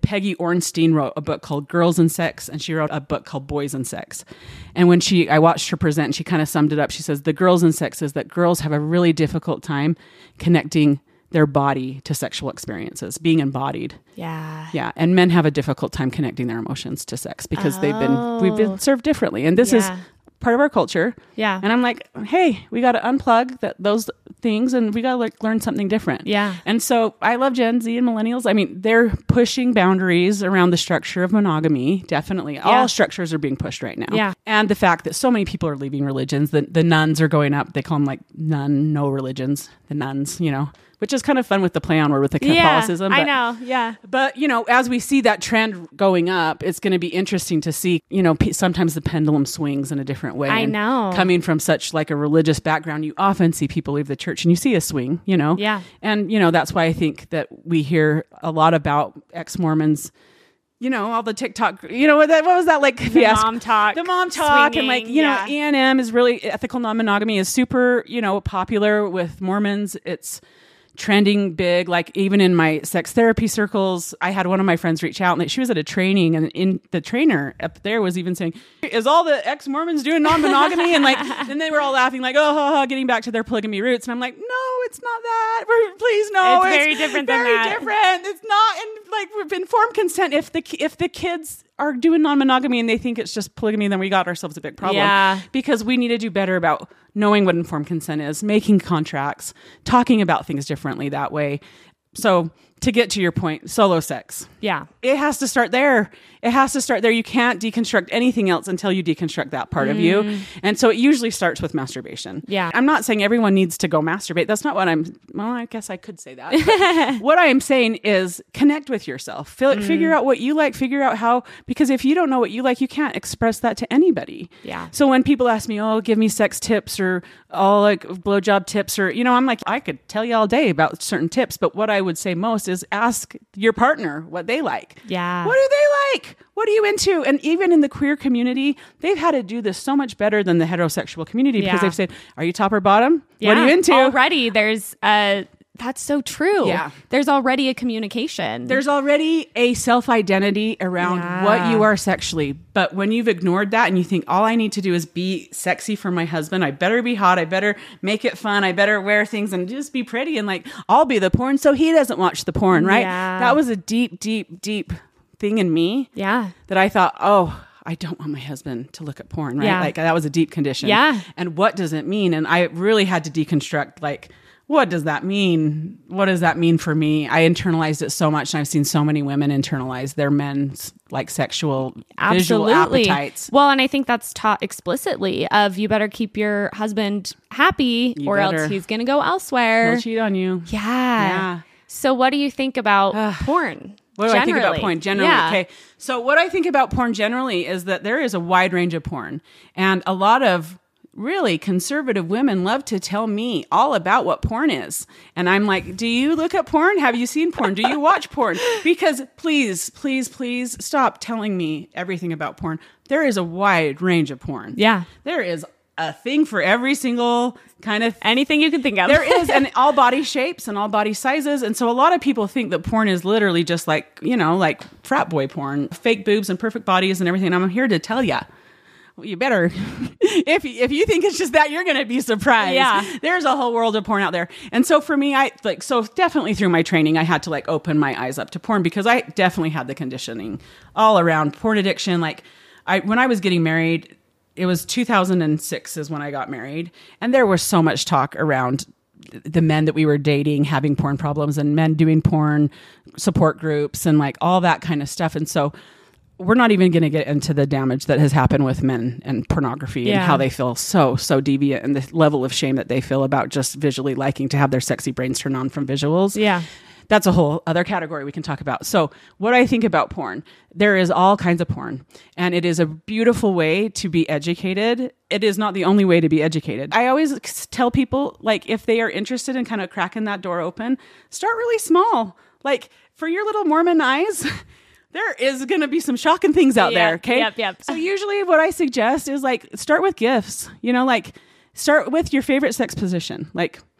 Peggy Ornstein wrote a book called Girls and Sex, and she wrote a book called Boys and Sex. And when she, I watched her present, and she kind of summed it up. She says, the girls and sex is that girls have a really difficult time connecting their body to sexual experiences, being embodied. Yeah. Yeah. And men have a difficult time connecting their emotions to sex because Oh. they've been, we've been served differently. And this Yeah. is part of our culture. Yeah. And I'm like, hey, we got to unplug that those things and we got to like learn something different. Yeah. And so I love Gen Z and millennials. I mean, they're pushing boundaries around the structure of monogamy. Definitely. Yeah. All structures are being pushed right now. Yeah. And the fact that so many people are leaving religions, the, the nuns are going up. They call them like nun, no religions, the nuns, you know, which is kind of fun with the play on word with the Catholicism. Yeah, I but- know. Yeah. but, you know, as we see that trend going up, it's going to be interesting to see, you know, p- sometimes the pendulum swings in a different way. I And know. Coming from such like a religious background, you often see people leave the church and you see a swing, you know? Yeah. And, you know, that's why I think that we hear a lot about ex-Mormons, you know, all the TikTok, you know, what, that, what was that like? The mom talk. The mom talk. swinging, And like, you yeah. know, E and M is really, ethical non-monogamy is super, you know, popular with Mormons. It's trending big. Like even in my sex therapy circles, I had one of my friends reach out and like, she was at a training and in the trainer up there was even saying, is all the ex-Mormons doing non-monogamy? And like, and they were all laughing like, oh, ha, ha, getting back to their polygamy roots. And I'm like, no, it's not that. We're, please, no. It's very different than very that. different. It's not. And like we've informed consent. If the, if the kids are doing non-monogamy and they think it's just polygamy, then we got ourselves a big problem. Yeah. Because we need to do better about knowing what informed consent is, making contracts, talking about things differently that way. So to get to your point, solo sex. Yeah. It has to start there. It has to start there. You can't deconstruct anything else until you deconstruct that part of you. And so it usually starts with masturbation. Yeah. I'm not saying everyone needs to go masturbate. That's not what I'm, well, I guess I could say that. But what I am saying is connect with yourself. Fil- Figure out what you like, figure out how, because if you don't know what you like, you can't express that to anybody. Yeah. So when people ask me, oh, give me sex tips or all like blowjob tips or, you know, I'm like, I could tell you all day about certain tips, but what I would say most is ask your partner what they like. Yeah. What do they like? What are you into? And even in the queer community, they've had to do this so much better than the heterosexual community because Yeah. they've said, are you top or bottom? Yeah. What are you into? Already there's uh that's so true. Yeah. There's already a communication. There's already a self-identity around Yeah. what you are sexually. But when you've ignored that and you think, all I need to do is be sexy for my husband, I better be hot, I better make it fun, I better wear things and just be pretty and like, I'll be the porn so he doesn't watch the porn, right? Yeah. That was a deep, deep, deep thing in me Yeah. that I thought, oh, I don't want my husband to look at porn, right? Yeah. Like that was a deep condition. Yeah. And what does it mean? And I really had to deconstruct like, what does that mean? What does that mean for me? I internalized it so much and I've seen so many women internalize their men's like sexual visual Absolutely. appetites. Well, and I think that's taught explicitly of you better keep your husband happy You or better. else he's going to go elsewhere. He'll cheat on you. Yeah. Yeah. So what do you think about porn? What do I think about generally? porn generally? Yeah. Okay. So what I think about porn generally is that there is a wide range of porn and a lot of really conservative women love to tell me all about what porn is. And I'm like, do you look at porn? Have you seen porn? Do you watch porn? Because please, please, please stop telling me everything about porn. There is a wide range of porn. Yeah. There is a thing for every single kind of Anything you can think of. there is, and all body shapes and all body sizes. And so a lot of people think that porn is literally just like, you know, like frat boy porn, fake boobs and perfect bodies and everything. And I'm here to tell you, well, you better, if, if you think it's just that, you're going to be surprised. Yeah. There's a whole world of porn out there. And so for me, I like, so definitely through my training, I had to like open my eyes up to porn because I definitely had the conditioning all around porn addiction. Like I, when I was getting married, it was two thousand six is when I got married. And there was so much talk around the men that we were dating having porn problems and men doing porn support groups and like all that kind of stuff. And so we're not even going to get into the damage that has happened with men and pornography Yeah. and how they feel so, so deviant and the level of shame that they feel about just visually liking to have their sexy brains turn on from visuals. Yeah. That's a whole other category we can talk about. So what I think about porn, there is all kinds of porn and it is a beautiful way to be educated. It is not the only way to be educated. I always tell people, like, if they are interested in kind of cracking that door open, start really small. Like for your little Mormon eyes, there is going to be some shocking things out Yep, there. Okay. yep, yep. So usually what I suggest is like, start with gifts, you know, like start with your favorite sex position. Like,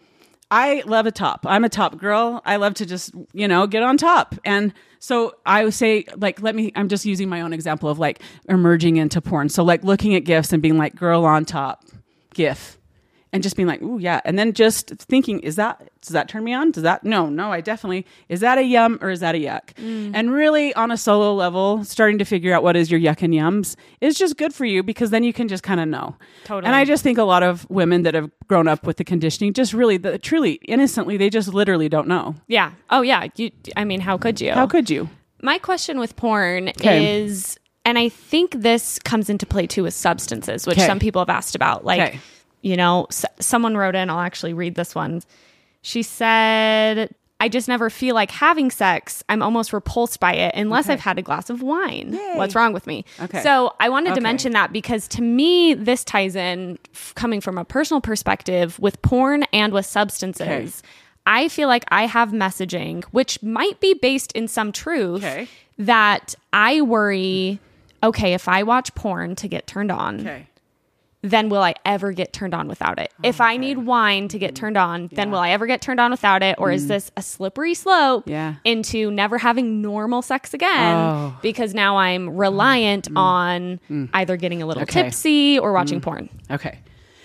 I love a top. I'm a top girl. I love to just, you know, get on top. And so I would say, like, let me, I'm just using my own example of like emerging into porn. So like looking at GIFs and being like, girl on top, GIF. And just being like, ooh, yeah. And then just thinking, is that, does that turn me on? Does that, no, no, I definitely, is that a yum or is that a yuck? Mm. And really on a solo level, starting to figure out what is your yuck and yums is just good for you because then you can just kind of know. Totally. And I just think a lot of women that have grown up with the conditioning, just really, the, truly, innocently, they just literally don't know. Yeah. Oh, yeah. You, I mean, how could you? How could you? My question with porn Okay. is, and I think this comes into play too with substances, which Okay. some people have asked about. Like, Okay. you know, s- someone wrote in, I'll actually read this one. She said, I just never feel like having sex. I'm almost repulsed by it unless Okay. I've had a glass of wine. Yay. What's wrong with me? Okay. So I wanted to Okay. mention that because to me, this ties in f- coming from a personal perspective with porn and with substances. Okay. I feel like I have messaging, which might be based in some truth, Okay. that I worry, okay, if I watch porn to get turned on, Okay. then will I ever get turned on without it? If I need wine to get turned on, then will I ever get turned on without it? Or is this a slippery slope Yeah. into never having normal sex again? Oh. Because now I'm reliant on either getting a little Okay. tipsy or watching porn. Okay.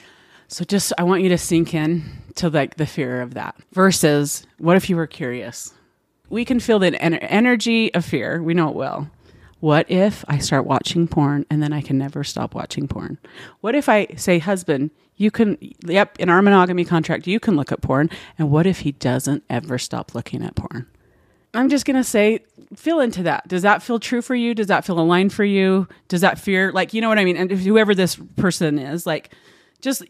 So just, I want you to sink in to like the fear of that versus what if you were curious? We can feel the en- energy of fear. We know it well. What if I start watching porn and then I can never stop watching porn? What if I say, husband, you can, yep, in our monogamy contract, you can look at porn. And what if he doesn't ever stop looking at porn? I'm just going to say, feel into that. Does that feel true for you? Does that feel aligned for you? Does that fear, like, you know what I mean? And if whoever this person is, like, just,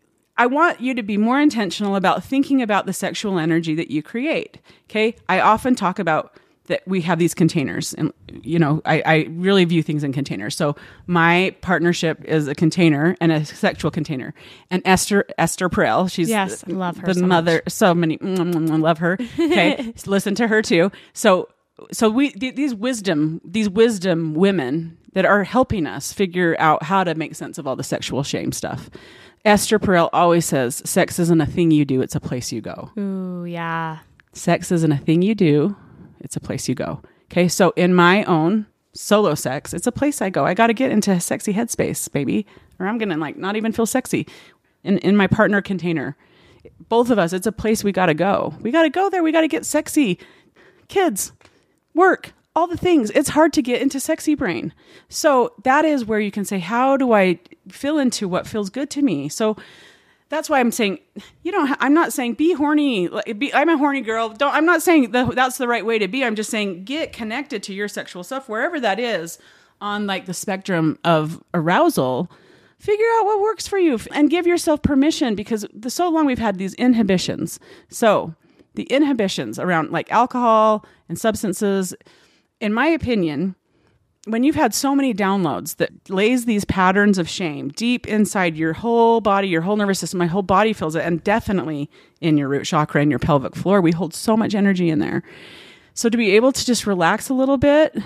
I want you to be more intentional about thinking about the sexual energy that you create. Okay. I often talk about that we have these containers and, you know, I, I really view things in containers. So my partnership is a container and a sexual container. And Esther, Esther Perel, she's Yes, love her the so mother, much. so many, mm, mm, mm, love her. Okay. Listen to her too. So, so we, th- these wisdom, these wisdom women that are helping us figure out how to make sense of all the sexual shame stuff. Esther Perel always says, sex isn't a thing you do. It's a place you go. Ooh, yeah. Sex isn't a thing you do. It's a place you go. Okay. So in my own solo sex, it's a place I go. I got to get into a sexy headspace, baby, or I'm going to like not even feel sexy. In, in my partner container, both of us, it's a place we got to go. We got to go there. We got to get sexy. Kids, work, all the things. It's hard to get into sexy brain. So that is where you can say, how do I feel into what feels good to me? So that's why I'm saying, you know, I'm not saying be horny. Like, be, I'm a horny girl. Don't. I'm not saying the, that's the right way to be. I'm just saying get connected to your sexual stuff, wherever that is on like the spectrum of arousal. Figure out what works for you and give yourself permission because the, so long we've had these inhibitions. So the inhibitions around like alcohol and substances, in my opinion, when you've had so many downloads that lays these patterns of shame deep inside your whole body, your whole nervous system, my whole body feels it, and definitely in your root chakra and your pelvic floor, we hold so much energy in there. So to be able to just relax a little bit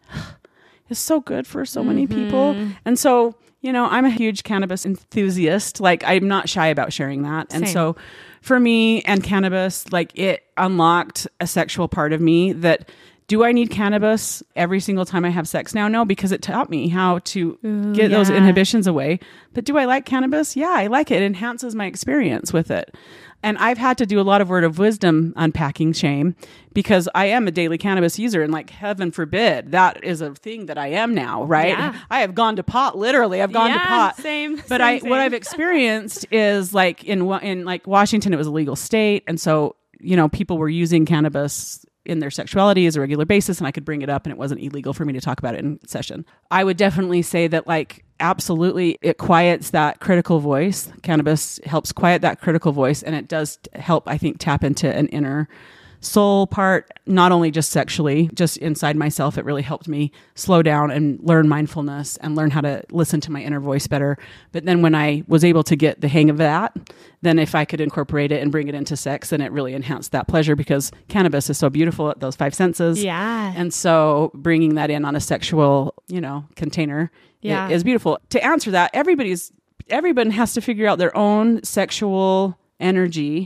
is so good for so many people. And so, you know, I'm a huge cannabis enthusiast. Like, I'm not shy about sharing that. And Same. so for me and cannabis, like, it unlocked a sexual part of me that, do I need cannabis every single time I have sex now? No, because it taught me how to Ooh, get those yeah. inhibitions away. But do I like cannabis? Yeah, I like it. It enhances my experience with it. And I've had to do a lot of word of wisdom unpacking shame because I am a daily cannabis user and like, heaven forbid, that is a thing that I am now, right? Yeah. I have gone to pot, literally. I've gone Yeah, to pot. same, But same, I, same. what I've experienced is like in, Wa- in like Washington, it was a legal state. And so, you know, people were using cannabis in their sexuality as a regular basis, and I could bring it up and it wasn't illegal for me to talk about it in session. I would definitely say that, like, absolutely it quiets that critical voice. Cannabis helps quiet that critical voice, and it does help, I think, tap into an inner soul part, not only just sexually, just inside myself. It really helped me slow down and learn mindfulness and learn how to listen to my inner voice better. But then when I was able to get the hang of that, then if I could incorporate it and bring it into sex, then it really enhanced that pleasure because cannabis is so beautiful at those five senses. Yeah. And so bringing that in on a sexual, you know, container Yeah. i- is beautiful. To answer that, everybody's, everyone has to figure out their own sexual energy.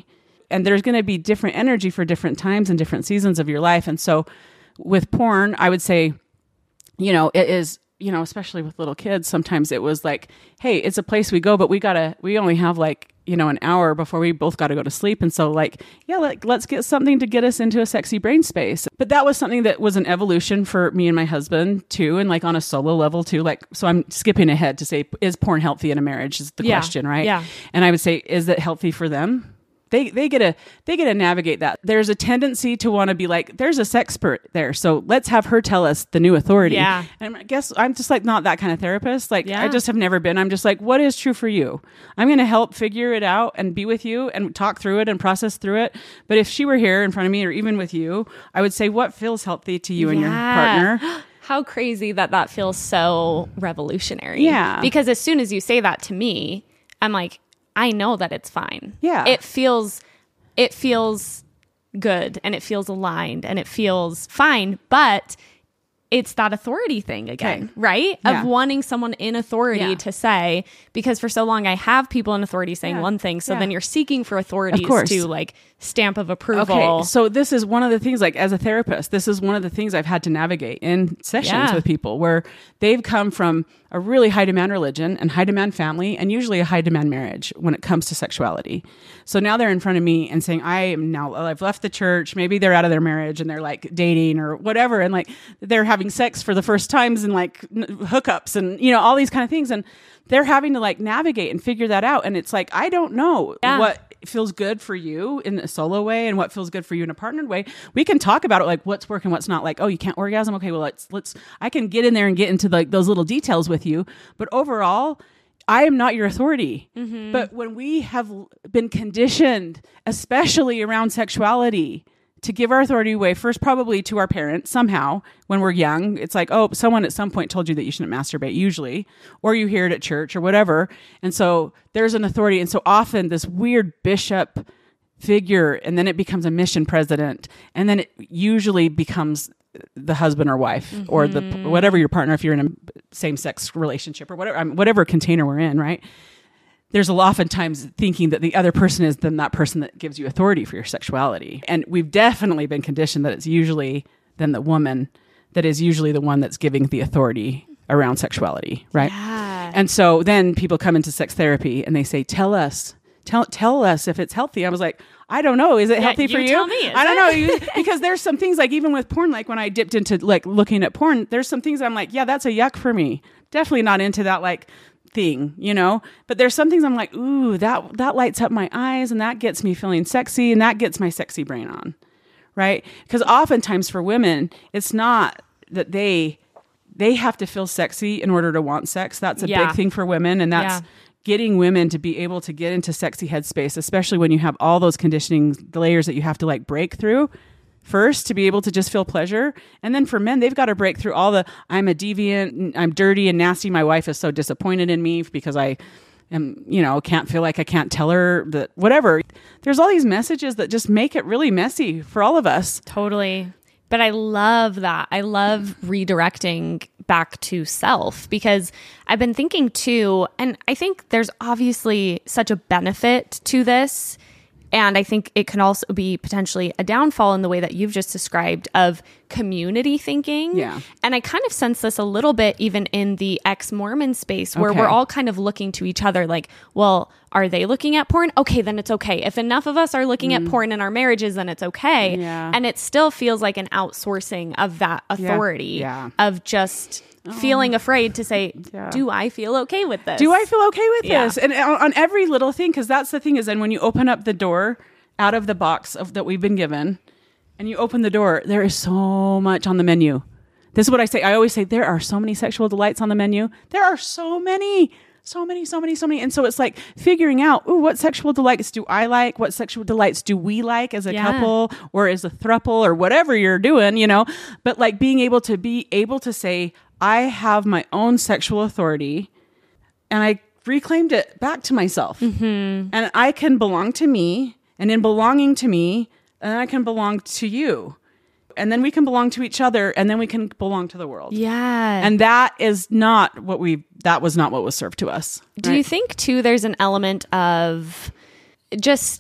and there's going to be different energy for different times and different seasons of your life. And so with porn, I would say, you know, it is, you know, especially with little kids, sometimes it was like, hey, it's a place we go, but we gotta, we only have like, you know, an hour before we both got to go to sleep. And so like, yeah, like, let's get something to get us into a sexy brain space. But that was something that was an evolution for me and my husband too. And like on a solo level too, like, so I'm skipping ahead to say, is porn healthy in a marriage is the Yeah. question, right? Yeah. And I would say, is it healthy for them? They they get to they get to navigate that. There's a tendency to want to be like, there's a sexpert there, so let's have her tell us the new authority. Yeah. And I guess I'm just like not that kind of therapist. Like Yeah. I just have never been. I'm just like, what is true for you? I'm going to help figure it out and be with you and talk through it and process through it. But if she were here in front of me or even with you, I would say, what feels healthy to you and your Yeah. partner? How crazy that that feels so revolutionary. Yeah. Because as soon as you say that to me, I'm like, I know that it's fine. Yeah. It feels, it feels good and it feels aligned and it feels fine, but it's that authority thing again, Okay. right? Yeah. Of wanting someone in authority Yeah. to say, because for so long I have people in authority saying Yeah. one thing. So Yeah. then you're seeking for authorities course. to like stamp of approval. Okay, so this is one of the things, like as a therapist, this is one of the things I've had to navigate in sessions Yeah. with people where they've come from a really high demand religion and high demand family and usually a high demand marriage when it comes to sexuality. So now they're in front of me and saying, I am now, I've left the church, maybe they're out of their marriage and they're like dating or whatever. And like they're having sex for the first times and like n- hookups and, you know, all these kind of things. And they're having to like navigate and figure that out. And it's like, I don't know Yeah. what feels good for you in a solo way and what feels good for you in a partnered way. We can talk about it, like what's working, what's not. Like, oh, you can't orgasm. Okay, well, let's let's. I can get in there and get into like those little details with you. But overall, I am not your authority. Mm-hmm. But when we have been conditioned, especially around sexuality, to give our authority away, first probably to our parents somehow when we're young. It's like, oh, someone at some point told you that you shouldn't masturbate usually, or you hear it at church or whatever. And so there's an authority. And so often this weird bishop figure, and then it becomes a mission president. And then it usually becomes the husband or wife mm-hmm. or the whatever your partner, if you're in a same sex relationship or whatever, I mean, whatever container we're in, right? There's oftentimes thinking that the other person is then that person that gives you authority for your sexuality. And we've definitely been conditioned that it's usually then the woman that is usually the one that's giving the authority around sexuality, right? Yeah. And so then people come into sex therapy and they say, tell us, tell tell us if it's healthy. I was like, I don't know. Is it Yeah, healthy for you you? tell me, is I don't it? know. You, because there's some things like even with porn, like when I dipped into like looking at porn, there's some things I'm like, yeah, that's a yuck for me. Definitely not into that like thing, you know, but there's some things I'm like, ooh, that, that lights up my eyes and that gets me feeling sexy and that gets my sexy brain on. Right. Because oftentimes for women, it's not that they, they have to feel sexy in order to want sex. That's a Yeah. big thing for women. And that's Yeah. getting women to be able to get into sexy headspace, especially when you have all those conditioning layers that you have to like break through first to be able to just feel pleasure. And then for men, they've got to break through all the, I'm a deviant, I'm dirty and nasty. My wife is so disappointed in me because I am, you know, can't feel like I can't tell her that whatever. There's all these messages that just make it really messy for all of us. Totally. But I love that. I love redirecting back to self because I've been thinking too, and I think there's obviously such a benefit to this. And I think it can also be potentially a downfall in the way that you've just described of community thinking. Yeah. And I kind of sense this a little bit even in the ex-Mormon space where Okay. we're all kind of looking to each other like, well, are they looking at porn? Okay, then it's okay. If enough of us are looking at porn in our marriages, then it's okay. Yeah. And it still feels like an outsourcing of that authority Yeah. of just feeling afraid to say, Yeah. do I feel okay with this? Do I feel okay with Yeah. this? And on, on every little thing, because that's the thing is then when you open up the door out of the box of that we've been given and you open the door, there is so much on the menu. This is what I say. I always say there are so many sexual delights on the menu. There are so many, so many, so many, so many. And so it's like figuring out, ooh, what sexual delights do I like? What sexual delights do we like as a Yeah. couple or as a throuple or whatever you're doing, you know? But like being able to be able to say, I have my own sexual authority and I reclaimed it back to myself. Mm-hmm. And I can belong to me. And in belonging to me, and I can belong to you. And then we can belong to each other. And then we can belong to the world. Yeah. And that is not what we, that was not what was served to us. Do you think too there's an element of just s-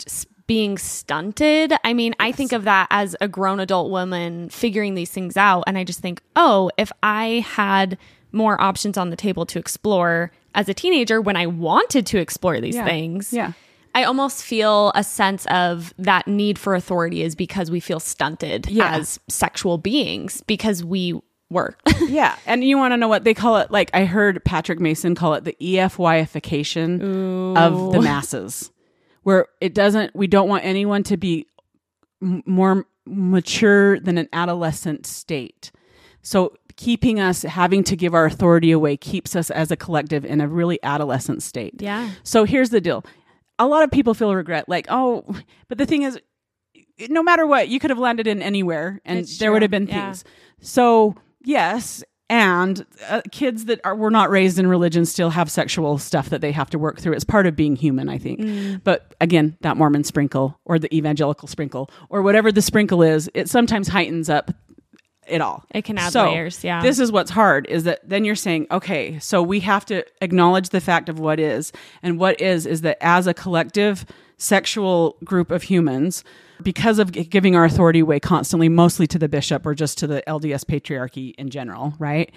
being stunted. I mean, yes. I think of that as a grown adult woman figuring these things out. And I just think, oh, if I had more options on the table to explore as a teenager when I wanted to explore these yeah. things, yeah. I almost feel a sense of that need for authority is because we feel stunted yeah. as sexual beings because we were. yeah. And you want to know what they call it? Like I heard Patrick Mason call it the E F Y-ification Ooh. of the masses, where it doesn't, we don't want anyone to be m- more mature than an adolescent state. So keeping us having to give our authority away keeps us as a collective in a really adolescent state. Yeah. So here's the deal. A lot of people feel regret, like, oh, but the thing is, no matter what, you could have landed in anywhere and it's there true. would have been yeah. things. So yes. And uh, kids that are, were not raised in religion still have sexual stuff that they have to work through. It's part of being human, I think. Mm. But again, that Mormon sprinkle or the evangelical sprinkle or whatever the sprinkle is, it sometimes heightens up it all. It can add so, layers, yeah. This is what's hard is that then you're saying, okay, so we have to acknowledge the fact of what is. And what is, is that as a collective sexual group of humans, because of g- giving our authority away constantly, mostly to the bishop or just to the L D S patriarchy in general, right?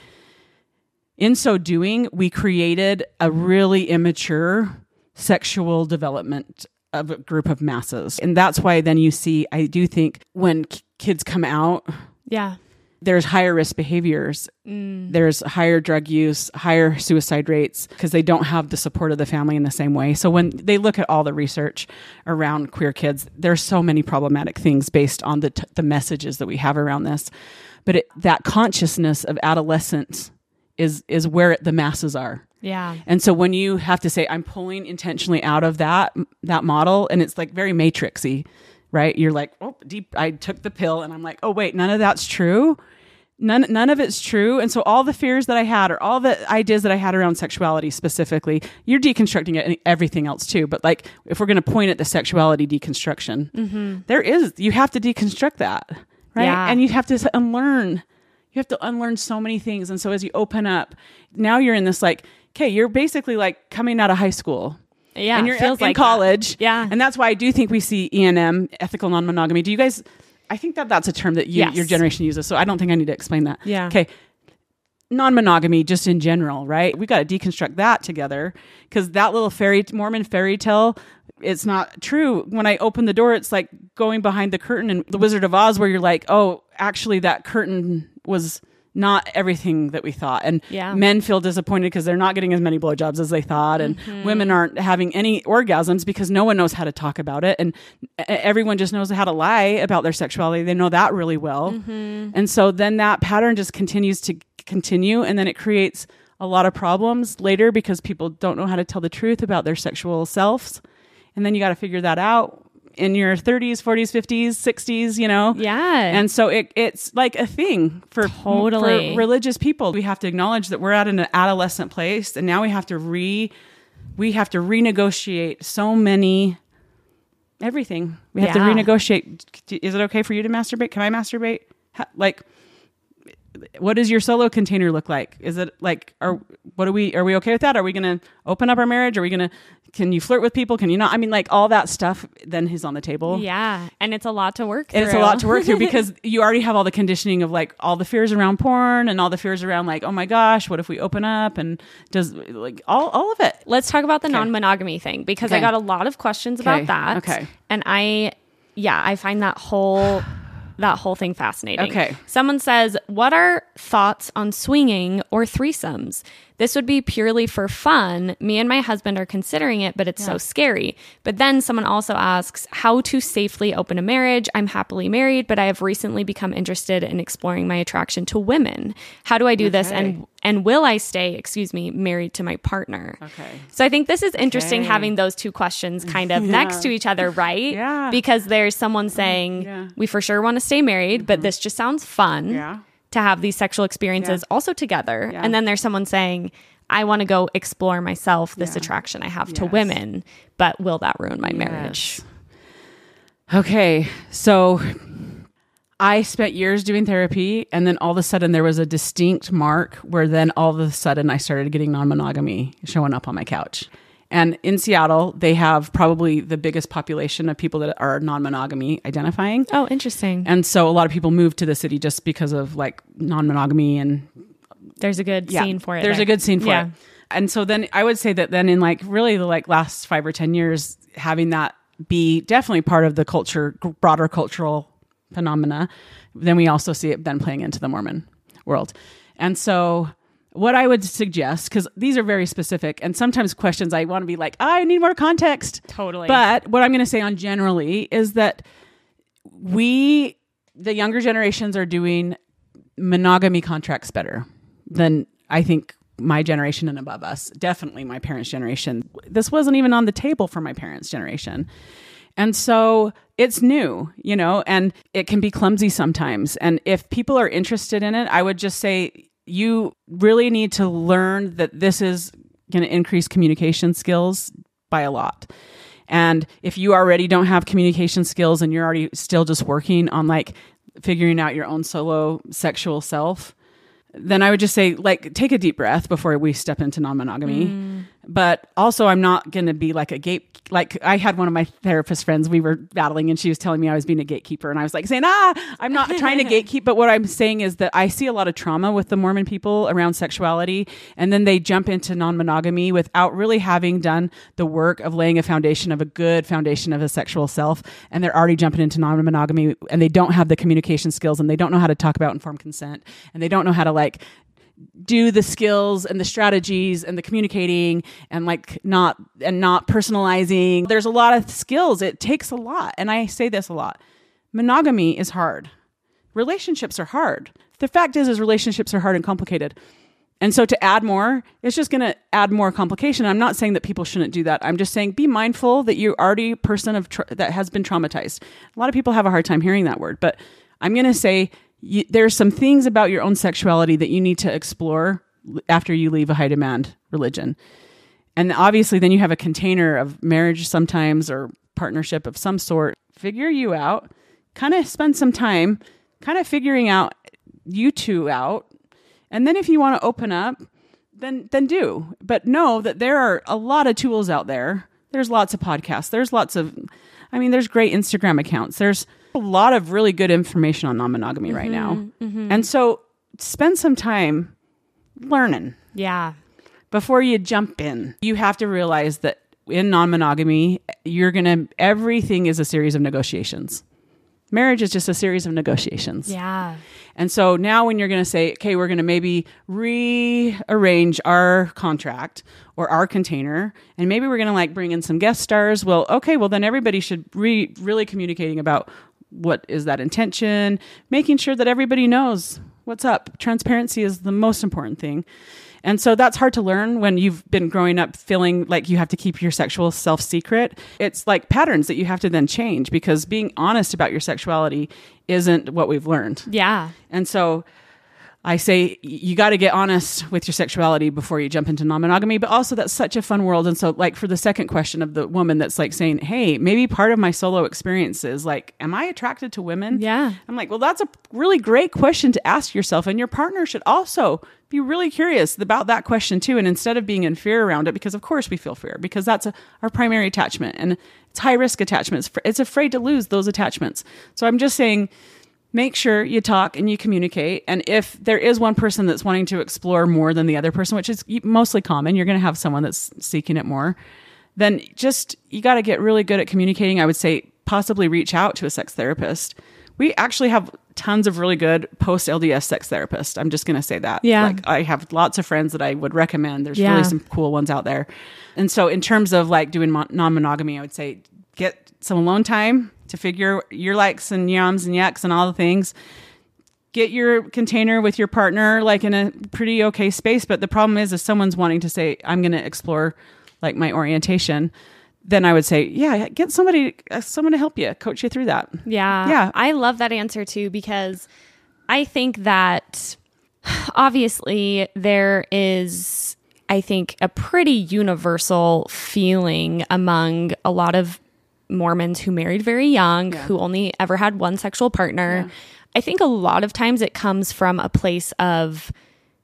In so doing, we created a really immature sexual development of a group of masses. And that's why then you see, I do think when k- kids come out, yeah, there's higher risk behaviors. Mm. There's higher drug use, higher suicide rates because they don't have the support of the family in the same way. So when they look at all the research around queer kids, there's so many problematic things based on the t- the messages that we have around this. But it, that consciousness of adolescence is is where the masses are. Yeah. And so when you have to say, I'm pulling intentionally out of that that model, and it's like very matrixy, right? You're like, oh, deep. I took the pill, and I'm like, oh wait, none of that's true. None, none of it's true. And so all the fears that I had or all the ideas that I had around sexuality specifically, you're deconstructing it and everything else too. But like, if we're going to point at the sexuality deconstruction, mm-hmm. there is, you have to deconstruct that, right? Yeah. And you have to unlearn, you have to unlearn so many things. And so as you open up, now you're in this like, okay, you're basically like coming out of high school. Yeah. And you're feels in like college. That. Yeah. And that's why I do think we see E N M, ethical non-monogamy. Do you guys... I think that that's a term that you, yes. your generation uses, so I don't think I need to explain that. Yeah. Okay. Non-monogamy, just in general, right? We got to deconstruct that together because that little fairy Mormon fairy tale, it's not true. When I open the door, it's like going behind the curtain in The Wizard of Oz, where you're like, oh, actually, that curtain was not everything that we thought. And yeah. men feel disappointed because they're not getting as many blowjobs as they thought. And mm-hmm. women aren't having any orgasms because no one knows how to talk about it. And everyone just knows how to lie about their sexuality. They know that really well. Mm-hmm. And so then that pattern just continues to continue. And then it creates a lot of problems later because people don't know how to tell the truth about their sexual selves. And then you got to figure that out in your thirties, forties, fifties, sixties, you know? Yeah. And so it it's like a thing for, totally. for religious people. We have to acknowledge that we're at an adolescent place, and now we have to re we have to renegotiate so many everything. We have yeah. to renegotiate. Is it okay for you to masturbate? Can I masturbate? How, like what does your solo container look like? Is it like, are, what are we, are we okay with that? Are we going to open up our marriage? Are we going to, can you flirt with people? Can you not? I mean, like all that stuff then is on the table. Yeah. And it's a lot to work through. And it's a lot to work through because you already have all the conditioning of like all the fears around porn and all the fears around like, oh my gosh, what if we open up and does like all, all of it. Let's talk about the okay. non-monogamy thing because okay. I got a lot of questions okay. about that. Okay. And I, yeah, I find that whole... that whole thing fascinating. Okay. Someone says, what are thoughts on swinging or threesomes? This would be purely for fun. Me and my husband are considering it, but it's yeah. so scary. But then someone also asks how to safely open a marriage. I'm happily married, but I have recently become interested in exploring my attraction to women. How do I do okay. this? And and will I stay, excuse me, married to my partner? Okay. So I think this is interesting okay. having those two questions kind of yeah. next to each other, right? Yeah. Because there's someone saying, yeah. we for sure want to stay married, mm-hmm. but this just sounds fun. Yeah. To have these sexual experiences yeah. also together. Yeah. And then there's someone saying, I want to go explore myself, this yeah. attraction I have yes. to women, but will that ruin my yes. marriage? Okay. So I spent years doing therapy, and then all of a sudden there was a distinct mark where then all of a sudden I started getting non-monogamy showing up on my couch. And in Seattle, they have probably the biggest population of people that are non-monogamy identifying. Oh, interesting. And so a lot of people move to the city just because of like non-monogamy, and there's a good yeah, scene for it. There's there. a good scene for yeah. it. And so then I would say that then in like really the like last five or ten years, having that be definitely part of the culture, broader cultural phenomena, then we also see it then playing into the Mormon world. And so what I would suggest, because these are very specific, and sometimes questions I want to be like, oh, I need more context. Totally. But what I'm going to say on generally is that we, the younger generations, are doing monogamy contracts better than I think my generation and above us. Definitely my parents' generation. This wasn't even on the table for my parents' generation. And so it's new, you know, and it can be clumsy sometimes. And if people are interested in it, I would just say, you really need to learn that this is going to increase communication skills by a lot. And if you already don't have communication skills and you're already still just working on like figuring out your own solo sexual self, then I would just say, like, take a deep breath before we step into non-monogamy. Mm. But also, I'm not going to be like a gate. Like, I had one of my therapist friends, we were battling, and she was telling me I was being a gatekeeper. And I was like saying, ah, I'm not trying to gatekeep. But what I'm saying is that I see a lot of trauma with the Mormon people around sexuality. And then they jump into non-monogamy without really having done the work of laying a foundation of a good foundation of a sexual self. And they're already jumping into non-monogamy, and they don't have the communication skills, and they don't know how to talk about informed consent, and they don't know how to like do the skills and the strategies and the communicating and like not and not personalizing. There's a lot of skills. It takes a lot. And I say this a lot. Monogamy is hard. Relationships are hard. The fact is, is relationships are hard and complicated. And so to add more, it's just going to add more complication. I'm not saying that people shouldn't do that. I'm just saying be mindful that you're already a person of tra- that has been traumatized. A lot of people have a hard time hearing that word, but I'm going to say You, there's some things about your own sexuality that you need to explore after you leave a high demand religion. And obviously then you have a container of marriage sometimes or partnership of some sort. Figure you out, kind of spend some time kind of figuring out you two out. And then if you want to open up, then then do. But know that there are a lot of tools out there. There's lots of podcasts. There's lots of, I mean, there's great Instagram accounts. There's a lot of really good information on non-monogamy mm-hmm, right now. Mm-hmm. And so spend some time learning. Yeah. Before you jump in. You have to realize that in non-monogamy, you're going to, everything is a series of negotiations. Marriage is just a series of negotiations. Yeah. And so now when you're going to say, okay, we're going to maybe rearrange our contract or our container, and maybe we're going to like bring in some guest stars. Well, okay, well then everybody should re really communicating about what is that intention, making sure that everybody knows what's up. Transparency is the most important thing. And so that's hard to learn when you've been growing up feeling like you have to keep your sexual self secret. It's like patterns that you have to then change, because being honest about your sexuality isn't what we've learned. Yeah. And so I say you got to get honest with your sexuality before you jump into non-monogamy, but also that's such a fun world. And so like for the second question of the woman that's like saying, hey, maybe part of my solo experience is like, am I attracted to women? Yeah. I'm like, well, that's a really great question to ask yourself. And your partner should also be really curious about that question too. And instead of being in fear around it, because of course we feel fear, because that's a, our primary attachment, and it's high risk attachments. It's afraid to lose those attachments. So I'm just saying, make sure you talk and you communicate. And if there is one person that's wanting to explore more than the other person, which is mostly common, you're going to have someone that's seeking it more, then just, you got to get really good at communicating. I would say possibly reach out to a sex therapist. We actually have tons of really good post-L D S sex therapists. I'm just going to say that. Yeah. Like, I have lots of friends that I would recommend. There's yeah. really some cool ones out there. And so in terms of like doing mon- non-monogamy, I would say get some alone time to figure your likes and yums and yucks and all the things. Get your container with your partner like in a pretty okay space. But the problem is, if someone's wanting to say, I'm going to explore like my orientation, then I would say, yeah, get somebody, someone to help you, coach you through that. Yeah. Yeah. I love that answer too, because I think that obviously there is, I think, a pretty universal feeling among a lot of Mormons who married very young, yeah. who only ever had one sexual partner. Yeah. I think a lot of times it comes from a place of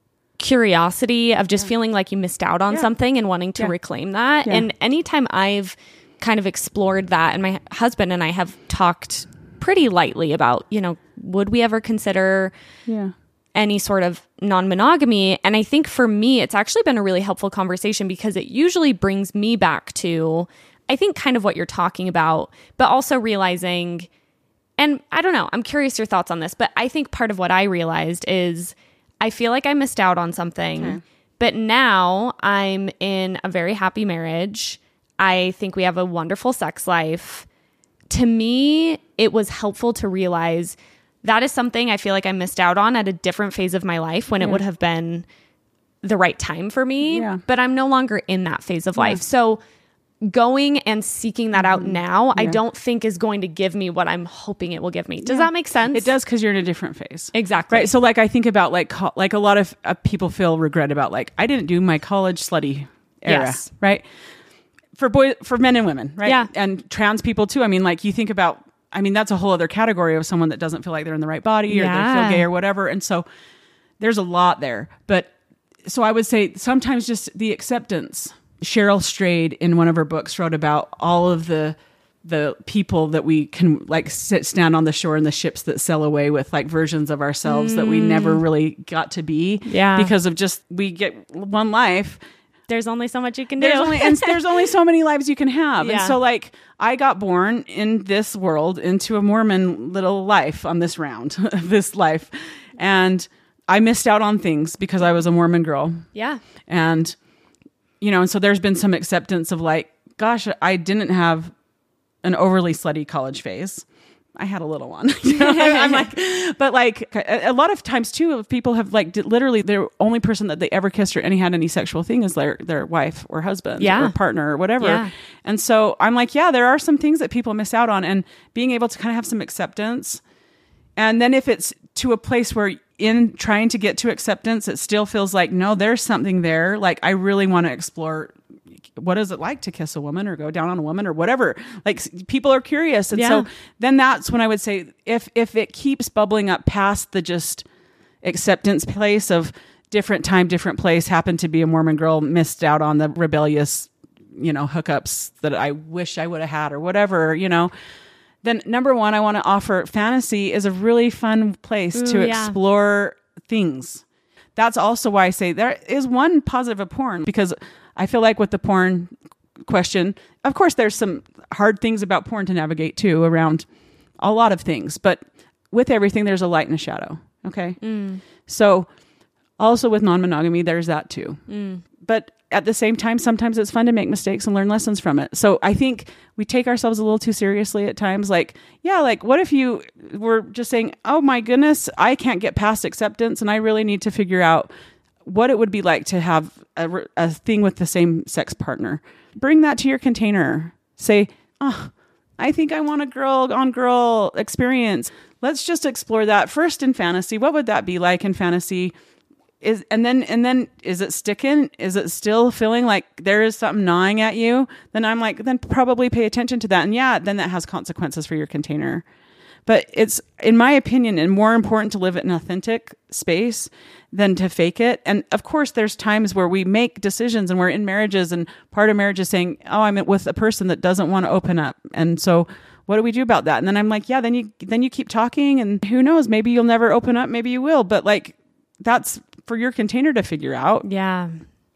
curiosity of just feeling like you missed out on Yeah. something and wanting to Yeah. reclaim that. Yeah. And anytime I've kind of explored that, and my husband and I have talked pretty lightly about, you know, would we ever consider Yeah. any sort of non-monogamy? And I think for me, it's actually been a really helpful conversation because it usually brings me back to, I think, kind of what you're talking about, but also realizing, and I don't know, I'm curious your thoughts on this, but I think part of what I realized is I feel like I missed out on something, Okay. but now I'm in a very happy marriage. I think we have a wonderful sex life. To me, it was helpful to realize that is something I feel like I missed out on at a different phase of my life when it Yeah. would have been the right time for me. Yeah. But I'm no longer in that phase of life. So going and seeking that out now, I Yeah. don't think is going to give me what I'm hoping it will give me. Does that make sense? It does, because you're in a different phase. Exactly. Right. So like I think about like co- like a lot of uh, people feel regret about like I didn't do my college slutty era. Yes. Right. For boy for men and women. Right. Yeah. And trans people too. I mean, like you think about. I mean, that's a whole other category of someone that doesn't feel like they're in the right body or Yeah. they feel gay or whatever. And so there's a lot there. But so I would say sometimes just the acceptance. Cheryl Strayed in one of her books wrote about all of the the people that we can like sit stand on the shore in the ships that sail away with like versions of ourselves that we never really got to be. Yeah. Because of just we get one life. There's only so much you can do. There's only and there's only so many lives you can have. Yeah. And so like I got born in this world into a Mormon little life on this round, this life. And I missed out on things because I was a Mormon girl. Yeah. And you know, and so there's been some acceptance of like, gosh, I didn't have an overly slutty college phase. I had a little one. You know, I'm like, but like a, a lot of times too, if people have like did, literally the only person that they ever kissed or any had any sexual thing is their their wife or husband Yeah. or partner or whatever. Yeah. And so I'm like, yeah, there are some things that people miss out on, and being able to kind of have some acceptance. And then if it's to a place where in trying to get to acceptance, it still feels like, no, there's something there. Like I really want to explore what is it like to kiss a woman or go down on a woman or whatever. Like s- people are curious. And Yeah. so then that's when I would say if, if it keeps bubbling up past the just acceptance place of different time, different place, happened to be a Mormon girl, missed out on the rebellious, you know, hookups that I wish I would have had or whatever, you know, then number one, I want to offer fantasy is a really fun place Ooh, to yeah. explore things. That's also why I say there is one positive of porn, because I feel like with the porn question, of course, there's some hard things about porn to navigate too around a lot of things, but with everything, there's a light and a shadow. Okay. Mm. So also with non-monogamy, there's that too. Mm. But at the same time, sometimes it's fun to make mistakes and learn lessons from it. So I think we take ourselves a little too seriously at times. Like, yeah, like what if you were just saying, oh my goodness, I can't get past acceptance and I really need to figure out what it would be like to have a, a thing with the same sex partner. Bring that to your container. Say, oh, I think I want a girl on girl experience. Let's just explore that first in fantasy. What would that be like in fantasy? Is and then and then is it sticking? Is it still feeling like there is something gnawing at you? Then I'm like, then probably pay attention to that. And yeah, then that has consequences for your container. But it's, in my opinion, and more important to live it in an authentic space than to fake it. And of course, there's times where we make decisions and we're in marriages, and part of marriage is saying, oh, I'm with a person that doesn't want to open up. And so what do we do about that? And then I'm like, yeah, then you then you keep talking, and who knows, maybe you'll never open up, maybe you will. But like, that's for your container to figure out. Yeah.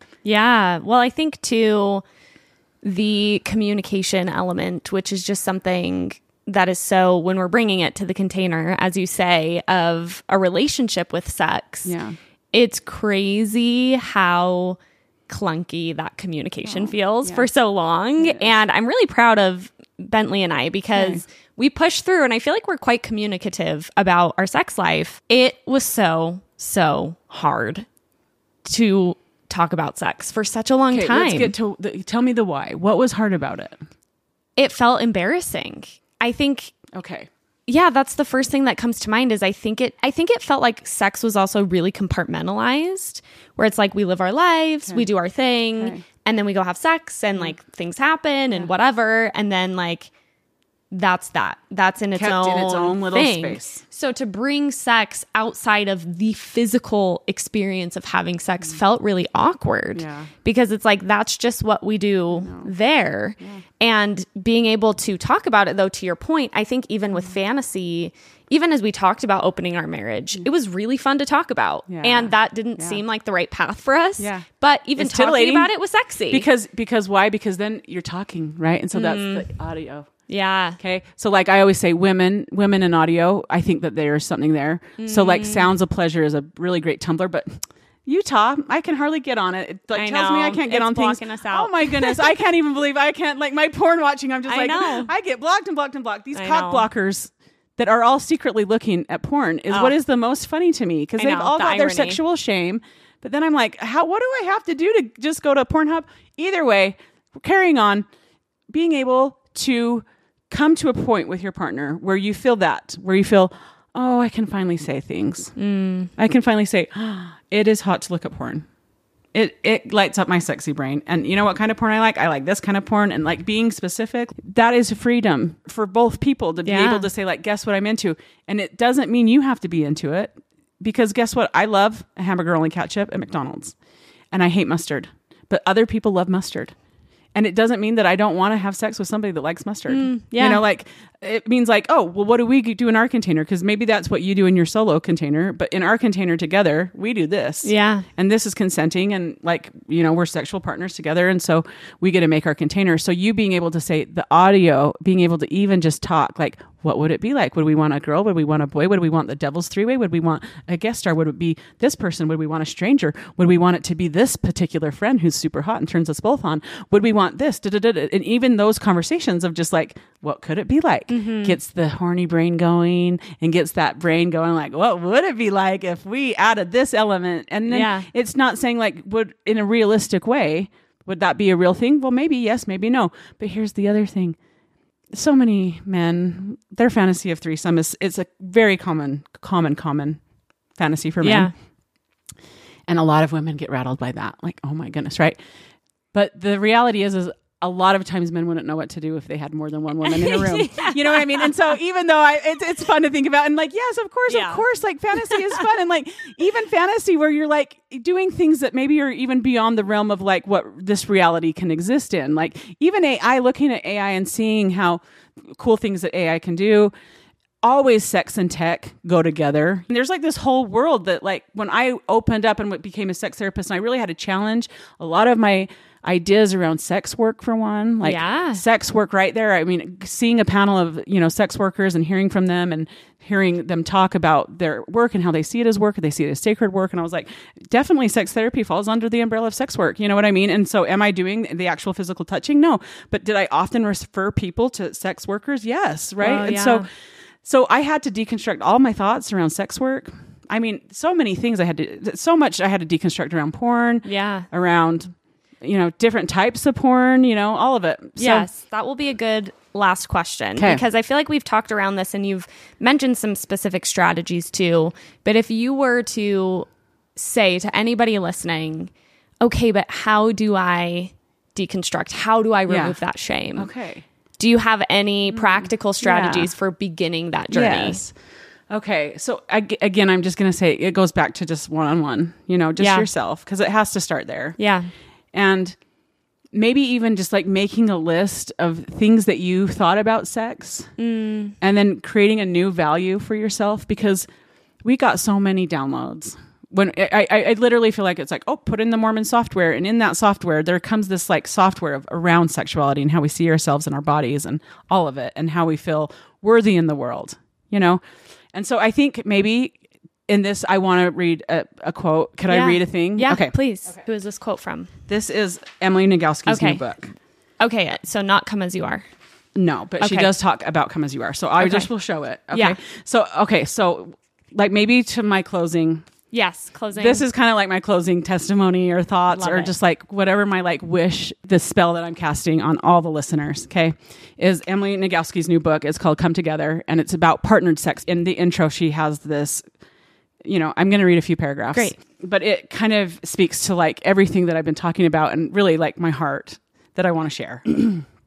Yeah. Well, I think too, the communication element, which is just something that is so, when we're bringing it to the container, as you say, of a relationship with sex, Yeah. it's crazy how clunky that communication feels yeah. for so long. And I'm really proud of Bentley and I, because Okay. we push through, and I feel like we're quite communicative about our sex life. It was so, so hard to talk about sex for such a long Okay, time. let's get to the, tell me the why. What was hard about it? It felt embarrassing. I think, Okay. yeah, that's the first thing that comes to mind is I think it, I think it felt like sex was also really compartmentalized, where it's like we live our lives, we do our thing, Okay. and then we go have sex, and like things happen and whatever. And then like that's that. That's in its Kept own in its own little thing. space. So to bring sex outside of the physical experience of having sex felt really awkward Yeah. because it's like, that's just what we do there. Yeah. And being able to talk about it, though, to your point, I think even with fantasy, even as we talked about opening our marriage, it was really fun to talk about. Yeah. And that didn't Yeah. seem like the right path for us. Yeah. But even It's talking titillating about it was sexy. Because, because why? Because then you're talking, right? And so that's the audio. yeah. Okay. So like I always say, women, women in audio, I think that there's something there. So like Sounds of Pleasure is a really great Tumblr, but Utah, I can hardly get on it. It like I tells me know. I can't get It's on things. blocking us out. Oh my goodness. I can't even believe I can't like my porn watching. I'm just I like, know. I get blocked and blocked and blocked. These I cock know. blockers that are all secretly looking at porn is Oh. what is the most funny to me. Cause I they've know, all the got their irony. sexual shame. But then I'm like, how, what do I have to do to just go to Pornhub? Either way, carrying on, being able to come to a point with your partner where you feel that, where you feel, oh, I can finally say things. Mm. I can finally say, oh, it is hot to look at porn. It it lights up my sexy brain. And you know what kind of porn I like? I like this kind of porn. And like being specific, that is freedom for both people to be Yeah. able to say like, guess what I'm into? And it doesn't mean you have to be into it. Because guess what? I love a hamburger only ketchup at McDonald's. And I hate mustard. But other people love mustard. And it doesn't mean that I don't want to have sex with somebody that likes mustard. yeah. You know, like it means like, oh, well, what do we do in our container? Because maybe that's what you do in your solo container. But in our container together, we do this. Yeah. And this is consenting. And like, you know, we're sexual partners together. And so we get to make our container. So you being able to say the audio, being able to even just talk, like, what would it be like? Would we want a girl? Would we want a boy? Would we want the devil's three-way? Would we want a guest star? Would it be this person? Would we want a stranger? Would we want it to be this particular friend who's super hot and turns us both on? Would we want this? Da-da-da-da. And even those conversations of just like, what could it be like? Mm-hmm. Gets the horny brain going and gets that brain going like, what would it be like if we added this element? And then Yeah. it's not saying like, would in a realistic way, would that be a real thing? Well, maybe yes, maybe no. But here's the other thing. So many men, their fantasy of threesome is it's a very common, common, common fantasy for men. Yeah. And a lot of women get rattled by that. Like, oh my goodness, right? But the reality is, is a lot of times men wouldn't know what to do if they had more than one woman in a room. Yeah. You know what I mean? And so even though I, it's, it's fun to think about and like, yes, of course, Yeah. of course, like fantasy is fun. And like even fantasy where you're like doing things that maybe are even beyond the realm of like what this reality can exist in. Like even A I, looking at A I and seeing how cool things that A I can do. Always sex and tech go together. And there's like this whole world that like when I opened up and became a sex therapist and I really had to challenge a lot of my ideas around sex work for one, like Yeah. sex work right there. I mean, seeing a panel of, you know, sex workers and hearing from them and hearing them talk about their work and how they see it as work, they see it as sacred work. And I was like, definitely sex therapy falls under the umbrella of sex work. You know what I mean? And so am I doing the actual physical touching? No. But did I often refer people to sex workers? Yes. Right. Well, and yeah. so So I had to deconstruct all my thoughts around sex work. I mean, so many things I had to, so much I had to deconstruct around porn, Yeah. around, you know, different types of porn, you know, all of it. So, Yes, that will be a good last question 'Kay. because I feel like we've talked around this and you've mentioned some specific strategies too. But if you were to say to anybody listening, okay, but how do I deconstruct? How do I remove Yeah. that shame? Okay. Do you have any practical strategies for beginning that journey? Yes. Okay. So I, again, I'm just going to say it goes back to just one-on-one, you know, just Yeah. yourself, because it has to start there. Yeah. And maybe even just like making a list of things that you thought about sex Mm. and then creating a new value for yourself, because we got so many downloads. When I, I, I literally feel like it's like, oh, put in the Mormon software. And in that software, there comes this like software of around sexuality and how we see ourselves and our bodies and all of it and how we feel worthy in the world, you know? And so I think maybe in this, I want to read a, a quote. Could Yeah. I read a thing? Yeah, Okay. please. Who is this quote from? This is Emily Nagoski's Okay. new book. Okay, so not Come As You Are. No, but she Okay. does talk about Come As You Are. So I Okay. just will show it. Okay. Yeah. So, okay. So like maybe to my closing, Yes, closing. this is kind of like my closing testimony or thoughts Love or it. just like whatever my like wish, the spell that I'm casting on all the listeners. Okay. Is Emily Nagoski's new book. It's called Come Together and it's about partnered sex. In the intro, she has this, you know, I'm going to read a few paragraphs. Great. But it kind of speaks to like everything that I've been talking about and really like my heart that I want to share.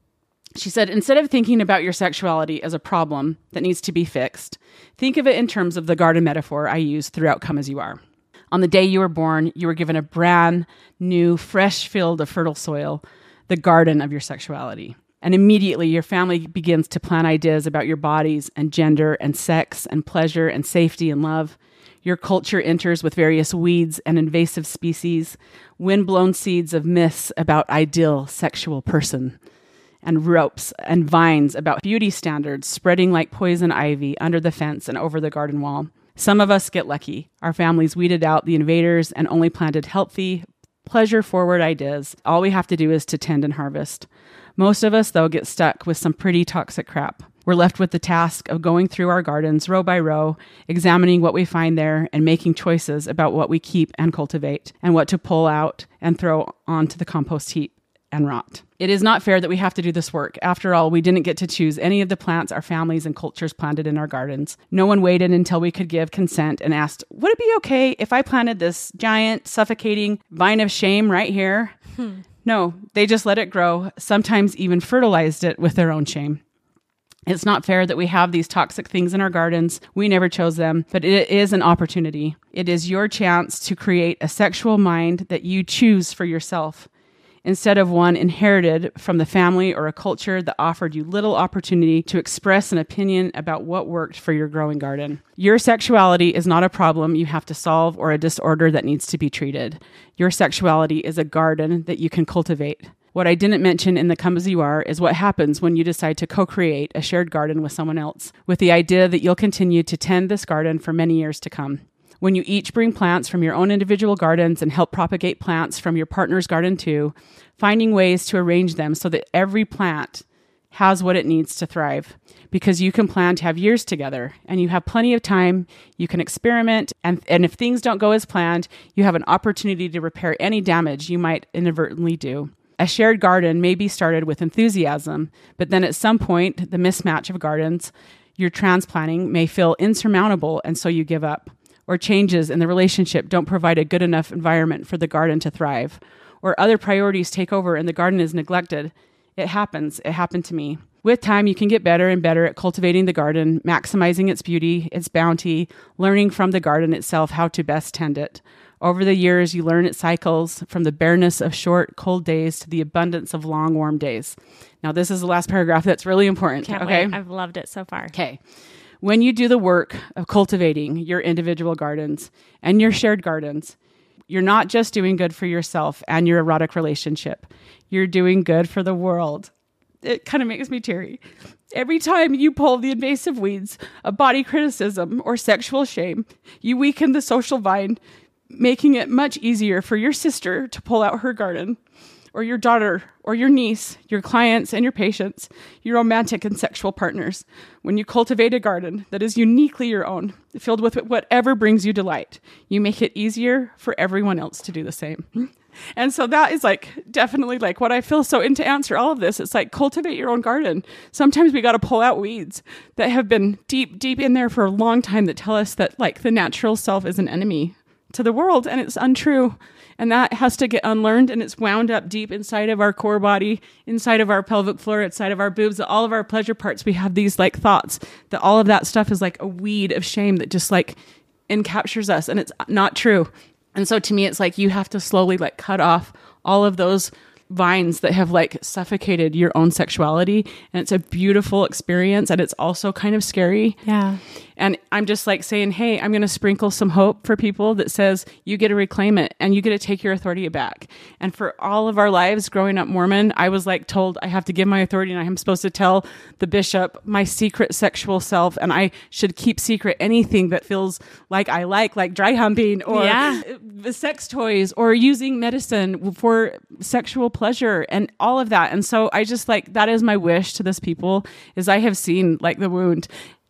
She said, instead of thinking about your sexuality as a problem that needs to be fixed, think of it in terms of the garden metaphor I use throughout Come As You Are. On the day you were born, you were given a brand new, fresh field of fertile soil, the garden of your sexuality. And immediately your family begins to plant ideas about your bodies and gender and sex and pleasure and safety and love. Your culture enters with various weeds and invasive species, wind-blown seeds of myths about ideal sexual person, and ropes and vines about beauty standards spreading like poison ivy under the fence and over the garden wall. Some of us get lucky. Our families weeded out the invaders and only planted healthy, pleasure-forward ideas. All we have to do is to tend and harvest. Most of us, though, get stuck with some pretty toxic crap. We're left with the task of going through our gardens row by row, examining what we find there and making choices about what we keep and cultivate and what to pull out and throw onto the compost heap and rot. It is not fair that we have to do this work. After all, we didn't get to choose any of the plants our families and cultures planted in our gardens. No one waited until we could give consent and asked, would it be okay if I planted this giant, suffocating vine of shame right here? Hmm. No, they just let it grow, sometimes even fertilized it with their own shame. It's not fair that we have these toxic things in our gardens. We never chose them, but it is an opportunity. It is your chance to create a sexual mind that you choose for yourself, instead of one inherited from the family or a culture that offered you little opportunity to express an opinion about what worked for your growing garden. Your sexuality is not a problem you have to solve or a disorder that needs to be treated. Your sexuality is a garden that you can cultivate. What I didn't mention in the Come As You Are is what happens when you decide to co-create a shared garden with someone else, with the idea that you'll continue to tend this garden for many years to come. When you each bring plants from your own individual gardens and help propagate plants from your partner's garden too, finding ways to arrange them so that every plant has what it needs to thrive. Because you can plan to have years together and you have plenty of time, you can experiment, and, and if things don't go as planned, you have an opportunity to repair any damage you might inadvertently do. A shared garden may be started with enthusiasm, but then at some point, the mismatch of gardens you're transplanting may feel insurmountable, and so you give up. Or changes in the relationship don't provide a good enough environment for the garden to thrive. Or other priorities take over and the garden is neglected. It happens. It happened to me. With time, you can get better and better at cultivating the garden, maximizing its beauty, its bounty, learning from the garden itself how to best tend it. Over the years, you learn its cycles, from the bareness of short, cold days to the abundance of long, warm days. Now, this is the last paragraph that's really important. Can't okay? wait. I've loved it so far. Okay. When you do the work of cultivating your individual gardens and your shared gardens, you're not just doing good for yourself and your erotic relationship. You're doing good for the world. It kind of makes me teary. Every time you pull the invasive weeds of body criticism or sexual shame, you weaken the social vine, making it much easier for your sister to pull out her garden, or your daughter, or your niece, your clients and your patients, your romantic and sexual partners. When you cultivate a garden that is uniquely your own, filled with whatever brings you delight, you make it easier for everyone else to do the same. And so that is like definitely like what I feel. So, and to answer all of this, it's like cultivate your own garden. Sometimes we got to pull out weeds that have been deep, deep in there for a long time that tell us that like the natural self is an enemy to the world, and it's untrue. And that has to get unlearned, and it's wound up deep inside of our core body, inside of our pelvic floor, inside of our boobs, all of our pleasure parts. We have these like thoughts that all of that stuff is like a weed of shame that just like encaptures us, and it's not true. And so to me, it's like you have to slowly like cut off all of those vines that have like suffocated your own sexuality. And it's a beautiful experience, and it's also kind of scary. Yeah. And I'm just like saying, hey, I'm going to sprinkle some hope for people that says you get to reclaim it and you get to take your authority back. And for all of our lives growing up Mormon, I was like told I have to give my authority and I'm supposed to tell the bishop my secret sexual self, and I should keep secret anything that feels like I like, like dry humping or yeah. the sex toys or using medicine for sexual pleasure and all of that. And so I just like, that is my wish to this people, is I have seen like the wound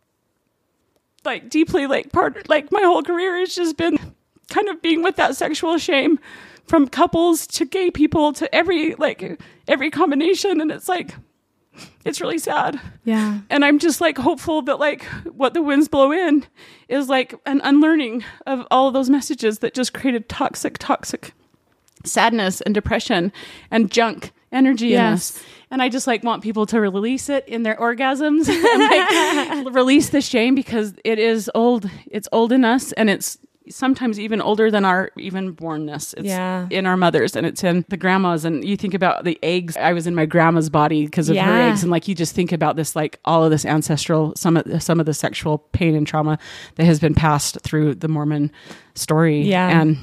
like deeply, like part, like my whole career has just been kind of being with that sexual shame, from couples to gay people to every, like every combination. And it's like, it's really sad. Yeah. And I'm just like hopeful that like what the winds blow in is like an unlearning of all of those messages that just created toxic, toxic sadness and depression and junk energy Yes. in us. And I just like want people to release it in their orgasms and like release the shame, because it is old. It's old in us, and it's sometimes even older than our even bornness. It's Yeah. in our mothers, and it's in the grandmas. And you think about the eggs. I was in my grandma's body because of her Yeah. eggs. And like, you just think about this, like all of this ancestral, some of, some of the sexual pain and trauma that has been passed through the Mormon story. Yeah. And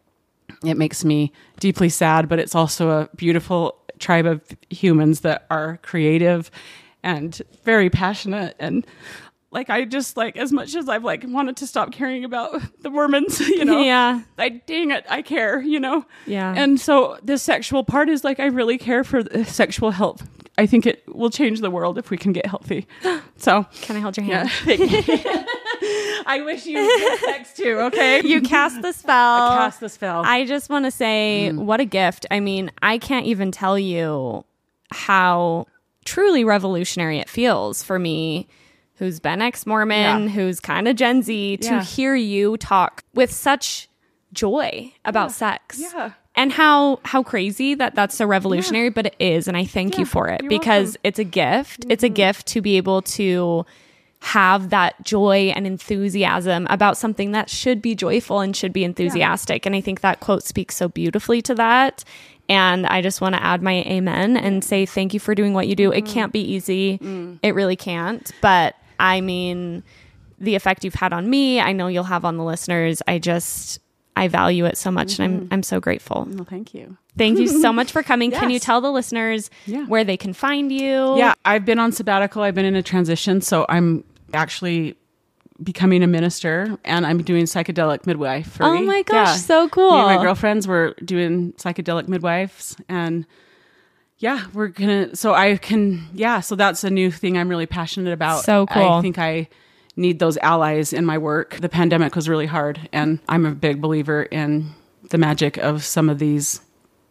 it makes me deeply sad, but it's also a beautiful tribe of humans that are creative and very passionate. And like, I just like, as much as I've like wanted to stop caring about the Mormons, you know, Yeah. I dang it, I care, you know? Yeah. And so this sexual part is like, I really care for the sexual health. I think it will change the world if we can get healthy. So Can I hold your yeah, hand? I wish you would sex too. Okay. You cast the spell. I cast the spell. I just want to say, what a gift. I mean, I can't even tell you how truly revolutionary it feels for me, who's been ex-Mormon, Yeah. who's kind of Gen Z, to Yeah. hear you talk with such joy about sex. Yeah. And how how crazy that that's so revolutionary, but it is. And I thank you Yeah, for it, you're because welcome. it's a gift. It's a gift to be able to have that joy and enthusiasm about something that should be joyful and should be enthusiastic. And I think that quote speaks so beautifully to that. And I just want to add my amen and say thank you for doing what you do. It can't be easy. It really can't. But I mean, the effect you've had on me, I know you'll have on the listeners. I just, I value it so much. And I'm, I'm so grateful. Well, thank you. Thank you so much for coming. Can you Yes. tell the listeners Yeah. where they can find you? Yeah, I've been on sabbatical. I've been in a transition, so I'm actually becoming a minister, and I'm doing psychedelic midwifery. Oh my gosh, Yeah. so cool. Me and my girlfriends were doing psychedelic midwives, and yeah, we're gonna. So I can. Yeah, so that's a new thing I'm really passionate about. So cool. I think I need those allies in my work. The pandemic was really hard, and I'm a big believer in the magic of some of these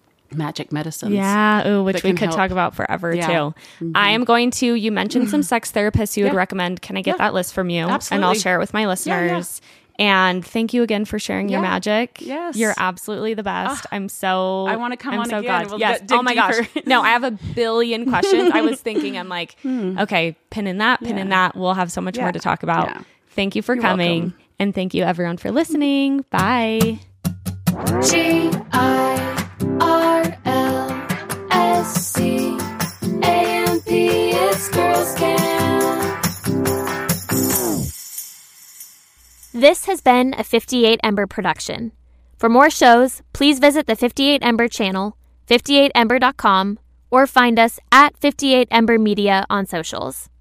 magic medicines. Yeah, ooh, which that we can could help. talk about forever Yeah. too. I am going to, you mentioned some sex therapists you would Yeah. recommend. Can I get Yeah. that list from you? And I'll Absolutely. share it with my listeners. And thank you again for sharing your Yeah. magic. Yes. You're absolutely the best. Ah, I'm so I wanna come I'm on so again. glad. We'll yes. get- dig Oh my gosh. deeper. No, I have a billion questions. I was thinking, I'm like, okay, pin in that, pin in Hmm. Yeah. that. We'll have so much Yeah. more to talk about. Yeah. Thank you for You're coming. welcome. And thank you everyone for listening. Bye. G I R L S C A M P, it's Girls Camp. This has been a fifty-eight Ember production. For more shows, please visit the fifty-eight Ember channel, fifty-eight ember dot com, or find us at fifty-eight Ember Media on socials.